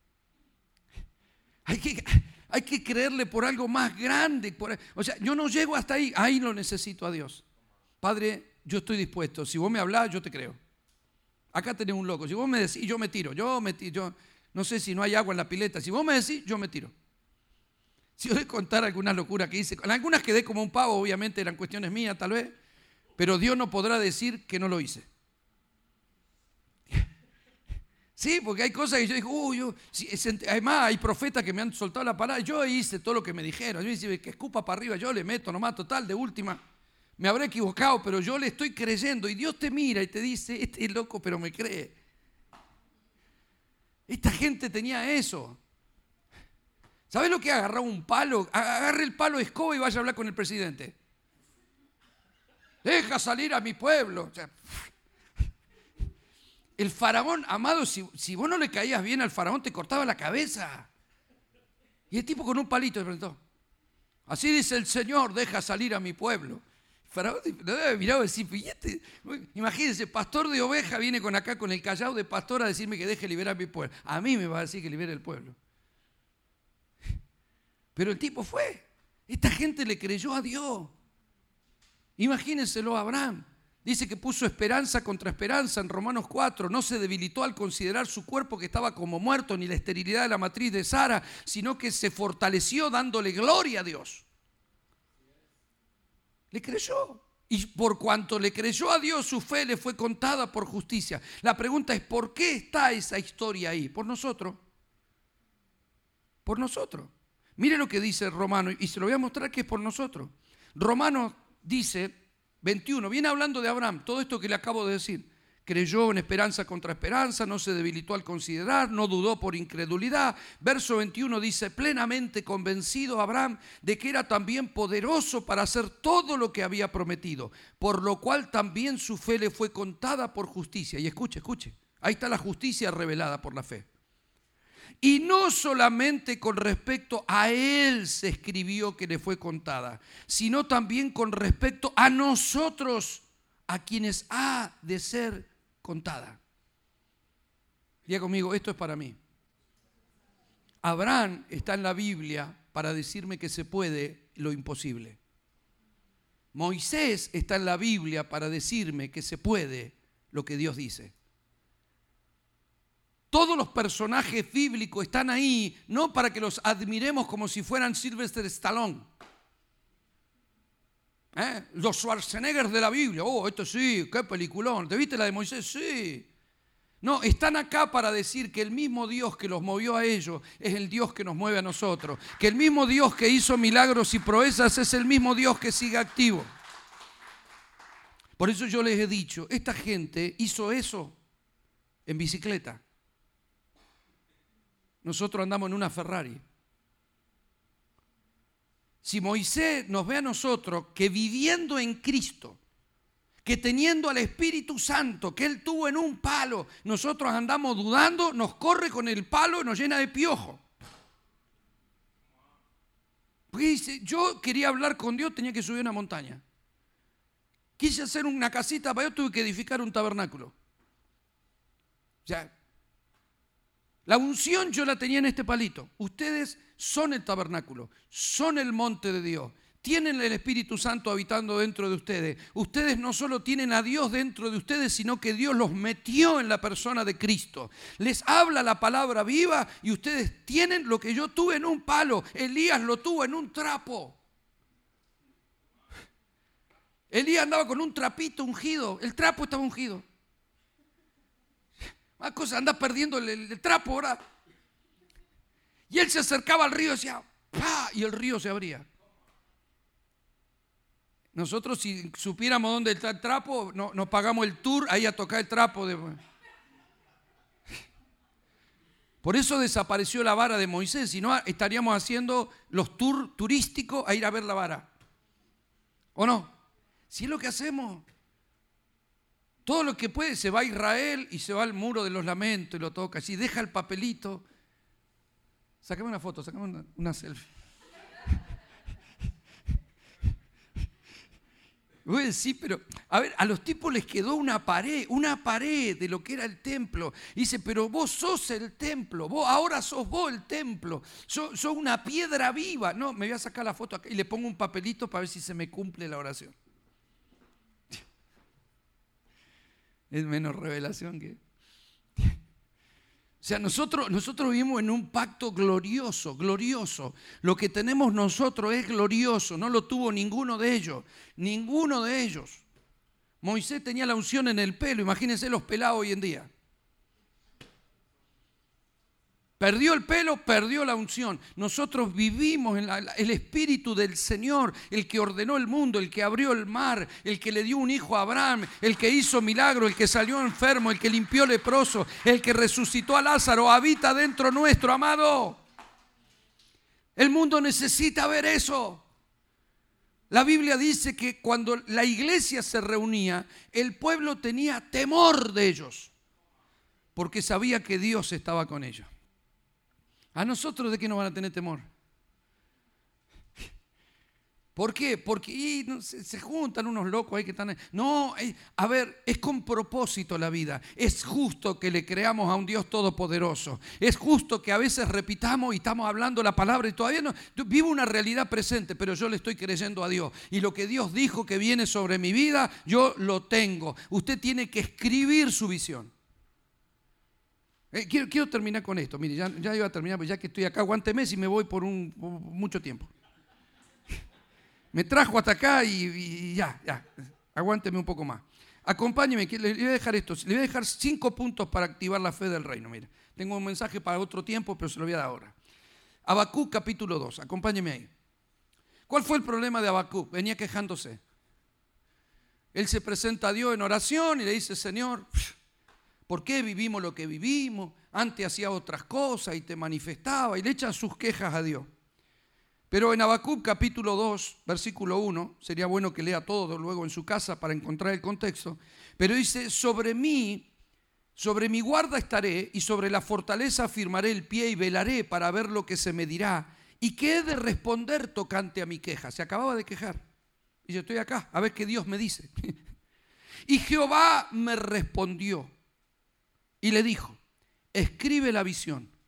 Speaker 1: Hay que, hay que creerle por algo más grande. Por, o sea, yo no llego hasta ahí. Ahí lo necesito a Dios. Padre, yo estoy dispuesto. Si vos me hablás, yo te creo. Acá tenés un loco. Si vos me decís, yo me tiro. Yo me tiro. Yo, no sé si no hay agua en la pileta. Si vos me decís, yo me tiro. Si yo les contara algunas locuras que hice. Algunas quedé como un pavo, obviamente eran cuestiones mías tal vez. Pero Dios no podrá decir que no lo hice. Sí, porque hay cosas que yo digo, uy, yo, sí, además hay profetas que me han soltado la palabra, yo hice todo lo que me dijeron, yo hice que escupa para arriba, yo le meto nomás, total, de última, me habré equivocado, pero yo le estoy creyendo y Dios te mira y te dice, este es loco, pero me cree. Esta gente tenía eso. ¿Sabes lo que es agarrar un palo? Agarre el palo de escoba y vaya a hablar con el presidente. Deja salir a mi pueblo. O sea, el faraón, amado, si, si vos no le caías bien al faraón, te cortaba la cabeza. Y el tipo con un palito le preguntó, así dice el Señor, deja salir a mi pueblo. El faraón le debe mirar y decir, fíjate, imagínense, pastor de oveja viene con acá con el callado de pastor a decirme que deje liberar a mi pueblo. A mí me va a decir que libere el pueblo. Pero el tipo fue. Esta gente le creyó a Dios. Imagínenselo a Abraham. Dice que puso esperanza contra esperanza en Romanos cuatro. No se debilitó al considerar su cuerpo que estaba como muerto, ni la esterilidad de la matriz de Sara, sino que se fortaleció dándole gloria a Dios. Le creyó. Y por cuanto le creyó a Dios, su fe le fue contada por justicia. La pregunta es, ¿por qué está esa historia ahí? Por nosotros. Por nosotros. Mire lo que dice Romanos, y se lo voy a mostrar que es por nosotros. Romanos dice veintiuno, viene hablando de Abraham, todo esto que le acabo de decir. Creyó en esperanza contra esperanza, no se debilitó al considerar, no dudó por incredulidad. Verso veintiuno dice, plenamente convencido Abraham de que era también poderoso para hacer todo lo que había prometido, por lo cual también su fe le fue contada por justicia. Y escuche, escuche, ahí está la justicia revelada por la fe. Y no solamente con respecto a él se escribió que le fue contada, sino también con respecto a nosotros, a quienes ha de ser contada. Diga conmigo, esto es para mí. Abraham está en la Biblia para decirme que se puede lo imposible. Moisés está en la Biblia para decirme que se puede lo que Dios dice. Todos los personajes bíblicos están ahí, no para que los admiremos como si fueran Sylvester Stallone. ¿Eh? Los Schwarzenegger de la Biblia. Oh, esto sí, qué peliculón. ¿Te viste la de Moisés? Sí. No, están acá para decir que el mismo Dios que los movió a ellos es el Dios que nos mueve a nosotros. Que el mismo Dios que hizo milagros y proezas es el mismo Dios que sigue activo. Por eso yo les he dicho, esta gente hizo eso en bicicleta. Nosotros andamos en una Ferrari. Si Moisés nos ve a nosotros que viviendo en Cristo, que teniendo al Espíritu Santo que Él tuvo en un palo, nosotros andamos dudando, nos corre con el palo y nos llena de piojo. Porque dice, yo quería hablar con Dios, tenía que subir una montaña. Quise hacer una casita para Dios, tuve que edificar un tabernáculo. O sea, la unción yo la tenía en este palito. Ustedes son el tabernáculo, son el monte de Dios. Tienen el Espíritu Santo habitando dentro de ustedes. Ustedes no solo tienen a Dios dentro de ustedes, sino que Dios los metió en la persona de Cristo. Les habla la palabra viva y ustedes tienen lo que yo tuve en un palo. Elías lo tuvo en un trapo. Elías andaba con un trapito ungido. El trapo estaba ungido. Más cosa, anda perdiendo el, el, el trapo ahora. Y él se acercaba al río y decía, ¡pah! Y el río se abría. Nosotros si supiéramos dónde está el trapo, no, nos pagamos el tour ahí a tocar el trapo. De... Por eso desapareció la vara de Moisés, si no estaríamos haciendo los tours turísticos a ir a ver la vara. ¿O no? Si es lo que hacemos. Todo lo que puede, se va a Israel y se va al muro de los lamentos y lo toca así, deja el papelito. Sácame una foto, sácame una, una selfie. Bueno, sí, pero a ver, a los tipos les quedó una pared, una pared de lo que era el templo. Y dice, pero vos sos el templo, vos ahora sos vos el templo, sos, sos una piedra viva. No, me voy a sacar la foto acá y le pongo un papelito para ver si se me cumple la oración. Es menos revelación que... O sea, nosotros, nosotros vivimos en un pacto glorioso, glorioso. Lo que tenemos nosotros es glorioso, no lo tuvo ninguno de ellos, ninguno de ellos. Moisés tenía la unción en el pelo, imagínense los pelados hoy en día. Perdió el pelo, perdió la unción. Nosotros vivimos en la, el Espíritu del Señor, el que ordenó el mundo, el que abrió el mar, el que le dio un hijo a Abraham, el que hizo milagro, el que salió enfermo, el que limpió leproso, el que resucitó a Lázaro, habita dentro nuestro, amado. El mundo necesita ver eso. La Biblia dice que cuando la iglesia se reunía, el pueblo tenía temor de ellos, porque sabía que Dios estaba con ellos. ¿A nosotros de qué nos van a tener temor? ¿Por qué? Porque y, no, se, se juntan unos locos ahí que están... No, eh, a ver, es con propósito la vida. Es justo que le creamos a un Dios todopoderoso. Es justo que a veces repitamos y estamos hablando la palabra y todavía no... Vivo una realidad presente, pero yo le estoy creyendo a Dios. Y lo que Dios dijo que viene sobre mi vida, yo lo tengo. Usted tiene que escribir su visión. Eh, quiero, quiero terminar con esto. Mire, ya, ya iba a terminar, pero ya que estoy acá, aguánteme si me voy por, un, por mucho tiempo. Me trajo hasta acá y, y ya, ya. Aguánteme un poco más. Acompáñeme, que le, le voy a dejar esto. Le voy a dejar cinco puntos para activar la fe del reino. Mire, tengo un mensaje para otro tiempo, pero se lo voy a dar ahora. Habacuc capítulo dos, acompáñeme ahí. ¿Cuál fue el problema de Habacuc? Venía quejándose. Él se presenta a Dios en oración y le dice, Señor, ¿por qué vivimos lo que vivimos? Antes hacía otras cosas y te manifestaba y le echan sus quejas a Dios. Pero en Habacuc capítulo dos, versículo uno, sería bueno que lea todo luego en su casa para encontrar el contexto, pero dice, sobre mí, sobre mi guarda estaré y sobre la fortaleza afirmaré el pie y velaré para ver lo que se me dirá y qué he de responder tocante a mi queja. Se acababa de quejar y yo estoy acá, a ver qué Dios me dice. Y Jehová me respondió y le dijo, escribe la visión,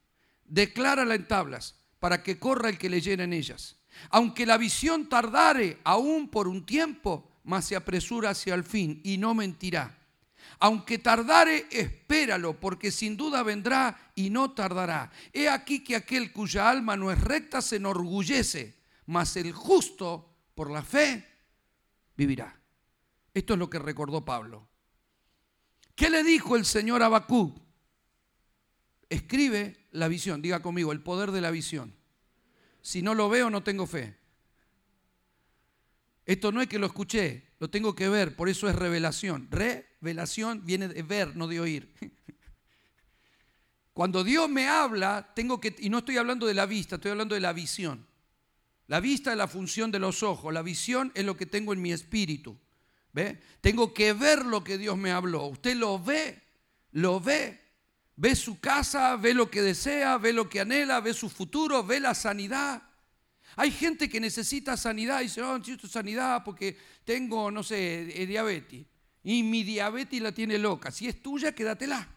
Speaker 1: declárala en tablas, para que corra el que leyera en ellas. Aunque la visión tardare aún por un tiempo, mas se apresura hacia el fin y no mentirá. Aunque tardare, espéralo, porque sin duda vendrá y no tardará. He aquí que aquel cuya alma no es recta se enorgullece, mas el justo por la fe vivirá. Esto es lo que recordó Pablo. ¿Qué le dijo el Señor a Habacuc? Escribe la visión. Diga conmigo, el poder de la visión. Si no lo veo, no tengo fe. Esto no es que lo escuché, lo tengo que ver, por eso es revelación. Revelación viene de ver, no de oír. Cuando Dios me habla, tengo que, y no estoy hablando de la vista, estoy hablando de la visión. La vista es la función de los ojos, la visión es lo que tengo en mi espíritu. ¿Ve? Tengo que ver lo que Dios me habló. Usted lo ve, lo ve. Ve su casa, ve lo que desea, ve lo que anhela, ve su futuro, ve la sanidad. Hay gente que necesita sanidad y dice, oh, necesito sanidad porque tengo, no sé, diabetes. Y mi diabetes la tiene loca. Si es tuya, quédatela.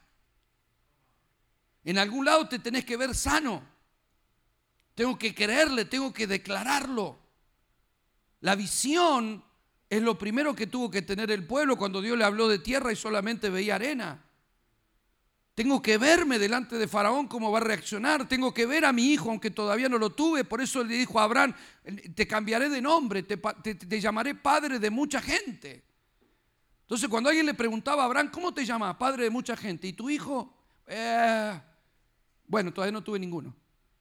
Speaker 1: En algún lado te tenés que ver sano. Tengo que creerle, tengo que declararlo. La visión es lo primero que tuvo que tener el pueblo cuando Dios le habló de tierra y solamente veía arena. Tengo que verme delante de Faraón cómo va a reaccionar. Tengo que ver a mi hijo, aunque todavía no lo tuve. Por eso le dijo a Abraham, te cambiaré de nombre, te, te, te llamaré padre de mucha gente. Entonces cuando alguien le preguntaba a Abraham, ¿cómo te llamas? Padre de mucha gente. ¿Y tu hijo? Eh, bueno, todavía no tuve ninguno.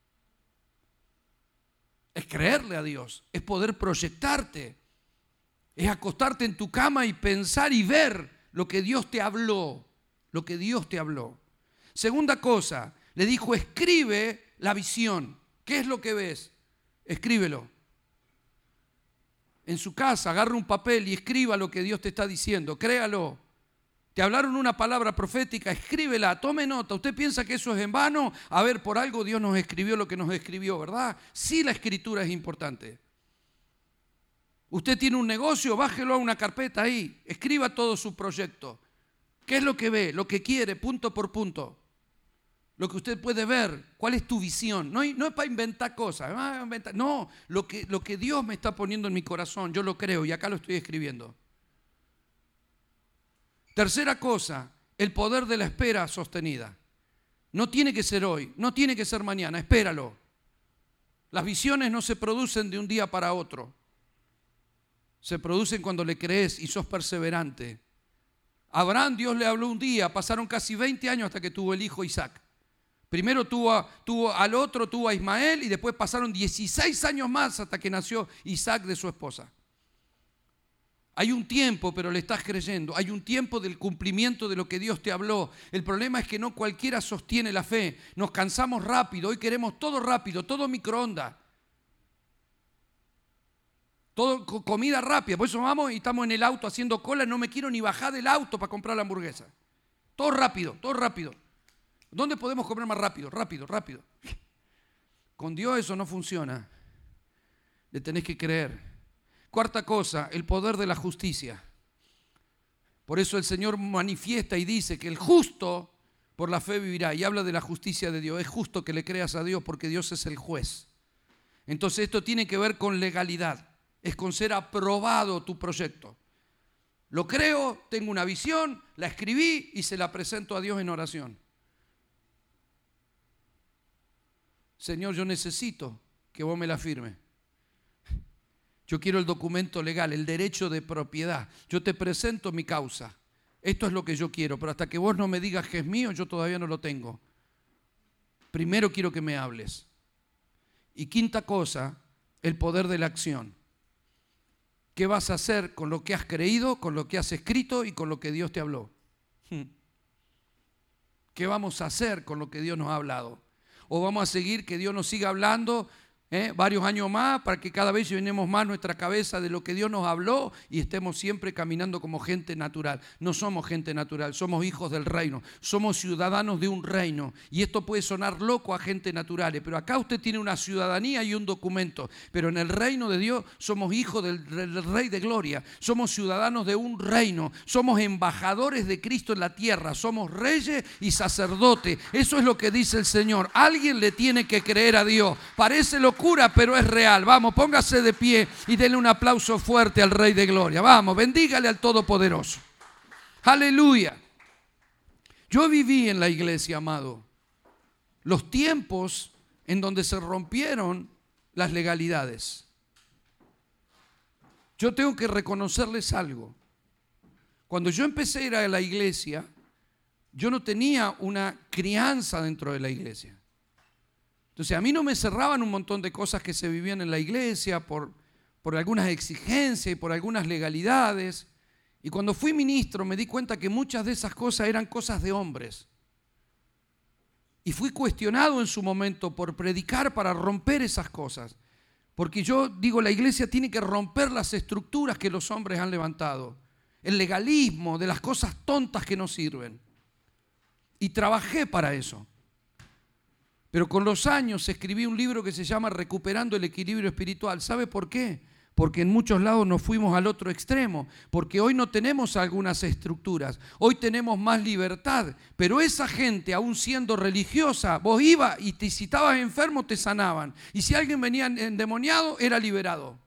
Speaker 1: Es creerle a Dios, es poder proyectarte. Es acostarte en tu cama y pensar y ver lo que Dios te habló. Lo que Dios te habló. Segunda cosa, le dijo, escribe la visión. ¿Qué es lo que ves? Escríbelo. En su casa, agarra un papel y escriba lo que Dios te está diciendo. Créalo. Te hablaron una palabra profética, escríbela, tome nota. ¿Usted piensa que eso es en vano? A ver, por algo Dios nos escribió lo que nos escribió, ¿verdad? Sí, la escritura es importante. Usted tiene un negocio, bájelo a una carpeta ahí. Escriba todo su proyecto. ¿Qué es lo que ve? Lo que quiere, punto por punto. Lo que usted puede ver. ¿Cuál es tu visión? No, no es para inventar cosas. No, lo que, lo que Dios me está poniendo en mi corazón, yo lo creo y acá lo estoy escribiendo. Tercera cosa, el poder de la espera sostenida. No tiene que ser hoy, no tiene que ser mañana, espéralo. Las visiones no se producen de un día para otro. Se producen cuando le crees y sos perseverante. A Abraham Dios le habló un día, pasaron casi veinte años hasta que tuvo el hijo Isaac. Primero tuvo, a, tuvo al otro, tuvo a Ismael y después pasaron dieciséis años más hasta que nació Isaac de su esposa. Hay un tiempo, pero le estás creyendo. Hay un tiempo del cumplimiento de lo que Dios te habló. El problema es que no cualquiera sostiene la fe. Nos cansamos rápido, hoy queremos todo rápido, todo microondas. Todo comida rápida, por eso vamos y estamos en el auto haciendo cola, no me quiero ni bajar del auto para comprar la hamburguesa. Todo rápido, todo rápido. ¿Dónde podemos comer más rápido? Rápido, rápido. Con Dios eso no funciona. Le tenés que creer. Cuarta cosa, el poder de la justicia. Por eso el Señor manifiesta y dice que el justo por la fe vivirá. Y habla de la justicia de Dios. Es justo que le creas a Dios porque Dios es el juez. Entonces esto tiene que ver con legalidad. Es con ser aprobado tu proyecto. Lo creo, tengo una visión, la escribí y se la presento a Dios en oración. Señor, yo necesito que vos me la firmes. Yo quiero el documento legal, el derecho de propiedad. Yo te presento mi causa. Esto es lo que yo quiero, pero hasta que vos no me digas que es mío, yo todavía no lo tengo. Primero quiero que me hables. Y quinta cosa, el poder de la acción. ¿Qué vas a hacer con lo que has creído, con lo que has escrito y con lo que Dios te habló? ¿Qué vamos a hacer con lo que Dios nos ha hablado? ¿O vamos a seguir que Dios nos siga hablando ¿eh? varios años más para que cada vez llenemos más nuestra cabeza de lo que Dios nos habló y estemos siempre caminando como gente natural. No somos gente natural, somos hijos del reino, somos ciudadanos de un reino. Y esto puede sonar loco a gente natural, pero acá usted tiene una ciudadanía y un documento. Pero en el reino de Dios somos hijos del, del Rey de Gloria, somos ciudadanos de un reino, somos embajadores de Cristo en la tierra, somos reyes y sacerdotes. Eso es lo que dice el Señor. Alguien le tiene que creer a Dios. Parece locura, pero es real. Vamos, póngase de pie y denle un aplauso fuerte al Rey de Gloria. Vamos, bendígale al Todopoderoso. Aleluya. Yo viví en la iglesia, amado, los tiempos en donde se rompieron las legalidades. Yo tengo que reconocerles algo. Cuando yo empecé a ir a la iglesia, yo no tenía una crianza dentro de la iglesia. Entonces a mí no me cerraban un montón de cosas que se vivían en la iglesia por, por algunas exigencias y por algunas legalidades. Y cuando fui ministro me di cuenta que muchas de esas cosas eran cosas de hombres. Y fui cuestionado en su momento por predicar para romper esas cosas. Porque yo digo, la iglesia tiene que romper las estructuras que los hombres han levantado. El legalismo de las cosas tontas que no sirven. Y trabajé para eso. Pero con los años escribí un libro que se llama Recuperando el Equilibrio Espiritual. ¿Sabe por qué? Porque en muchos lados nos fuimos al otro extremo. Porque hoy no tenemos algunas estructuras. Hoy tenemos más libertad. Pero esa gente, aún siendo religiosa, vos ibas y te, si estabas enfermo te sanaban. Y si alguien venía endemoniado, era liberado.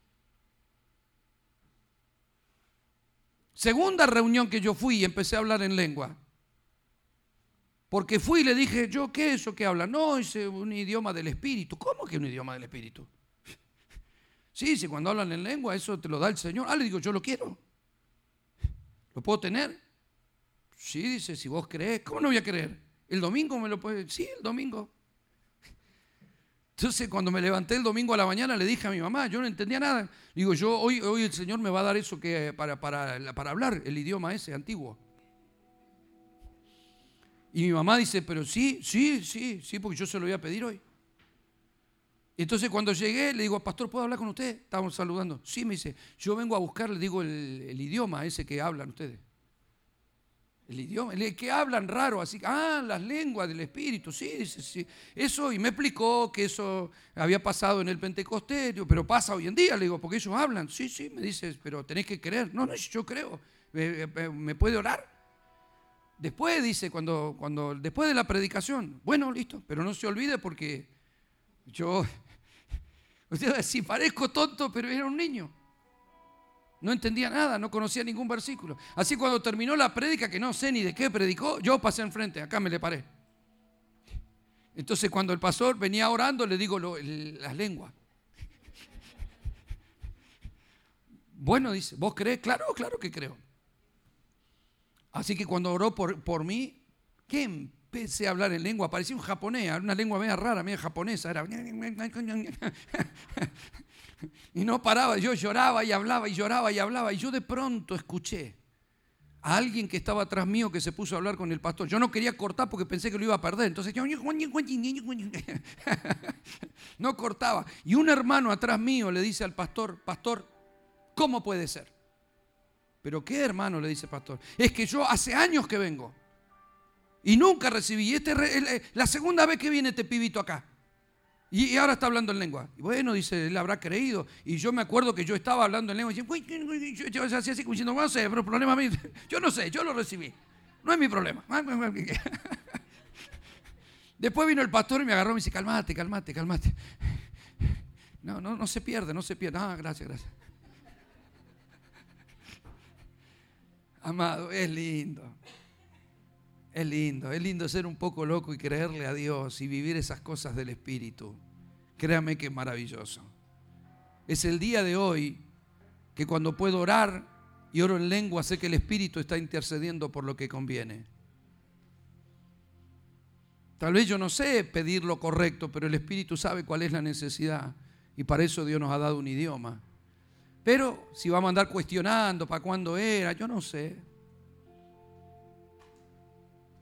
Speaker 1: Segunda reunión que yo fui y empecé a hablar en lengua. Porque fui y le dije, ¿yo qué es eso que habla? No, es un idioma del espíritu. ¿Cómo que un idioma del espíritu? Sí, sí, cuando hablan en lengua, eso te lo da el Señor. Ah, le digo, yo lo quiero. ¿Lo puedo tener? Sí, dice, si vos creés. ¿Cómo no voy a creer? ¿El domingo me lo puede? Sí, el domingo. Entonces, cuando me levanté el domingo a la mañana, le dije a mi mamá, yo no entendía nada. Digo, yo hoy, hoy el Señor me va a dar eso que para, para, para hablar, el idioma ese antiguo. Y mi mamá dice, pero sí, sí, sí, sí, porque yo se lo voy a pedir hoy. Y entonces cuando llegué, le digo, pastor, ¿puedo hablar con usted? Estábamos saludando. Sí, me dice, yo vengo a buscar, le digo, el, el idioma ese que hablan ustedes. El idioma, el que hablan raro, así, ah, las lenguas del Espíritu, sí, dice, sí. Eso, y me explicó que eso había pasado en el Pentecostés, pero pasa hoy en día, le digo, porque ellos hablan. Sí, sí, me dice, pero tenés que creer. No, no, yo creo. ¿Me, me puede orar? Después dice, cuando, cuando, después de la predicación, bueno, listo, pero no se olvide porque yo, usted si parezco tonto, pero era un niño. No entendía nada, no conocía ningún versículo. Así cuando terminó la prédica, que no sé ni de qué predicó, yo pasé enfrente, acá me le paré. Entonces cuando el pastor venía orando, le digo lo, el, las lenguas. Bueno, dice, ¿vos creés? Claro, claro que creo. Así que cuando oró por, por mí, ¿qué? Empecé a hablar en lengua, parecía un japonés, una lengua media rara, media japonesa, era... Y no paraba, yo lloraba y hablaba y lloraba y hablaba, y yo de pronto escuché a alguien que estaba atrás mío que se puso a hablar con el pastor. Yo no quería cortar porque pensé que lo iba a perder, entonces yo no cortaba. Y un hermano atrás mío le dice al pastor, pastor, ¿cómo puede ser? ¿Pero qué, hermano? Le dice el pastor. Es que yo hace años que vengo y nunca recibí. Este es la segunda vez que viene este pibito acá. Y, y ahora está hablando en lengua. Y bueno, dice, él habrá creído. Y yo me acuerdo que yo estaba hablando en lengua. Y yo, yo, yo hacía así como diciendo, no sé, pero el problema mío. Yo no sé, yo lo recibí. No es mi problema. Después vino el pastor y me agarró y me dice, calmate, calmate, calmate. No, no, no se pierde, no se pierde. Ah, gracias, gracias. Amado, es lindo, es lindo, es lindo ser un poco loco y creerle a Dios y vivir esas cosas del Espíritu. Créame que es maravilloso. Es el día de hoy que cuando puedo orar y oro en lengua, sé que el Espíritu está intercediendo por lo que conviene. Tal vez yo no sé pedir lo correcto, pero el Espíritu sabe cuál es la necesidad y para eso Dios nos ha dado un idioma. Pero si vamos a andar cuestionando para cuándo era, yo no sé.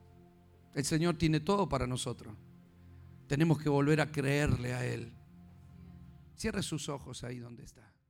Speaker 1: El Señor tiene todo para nosotros. Tenemos que volver a creerle a Él. Cierre sus ojos ahí donde está.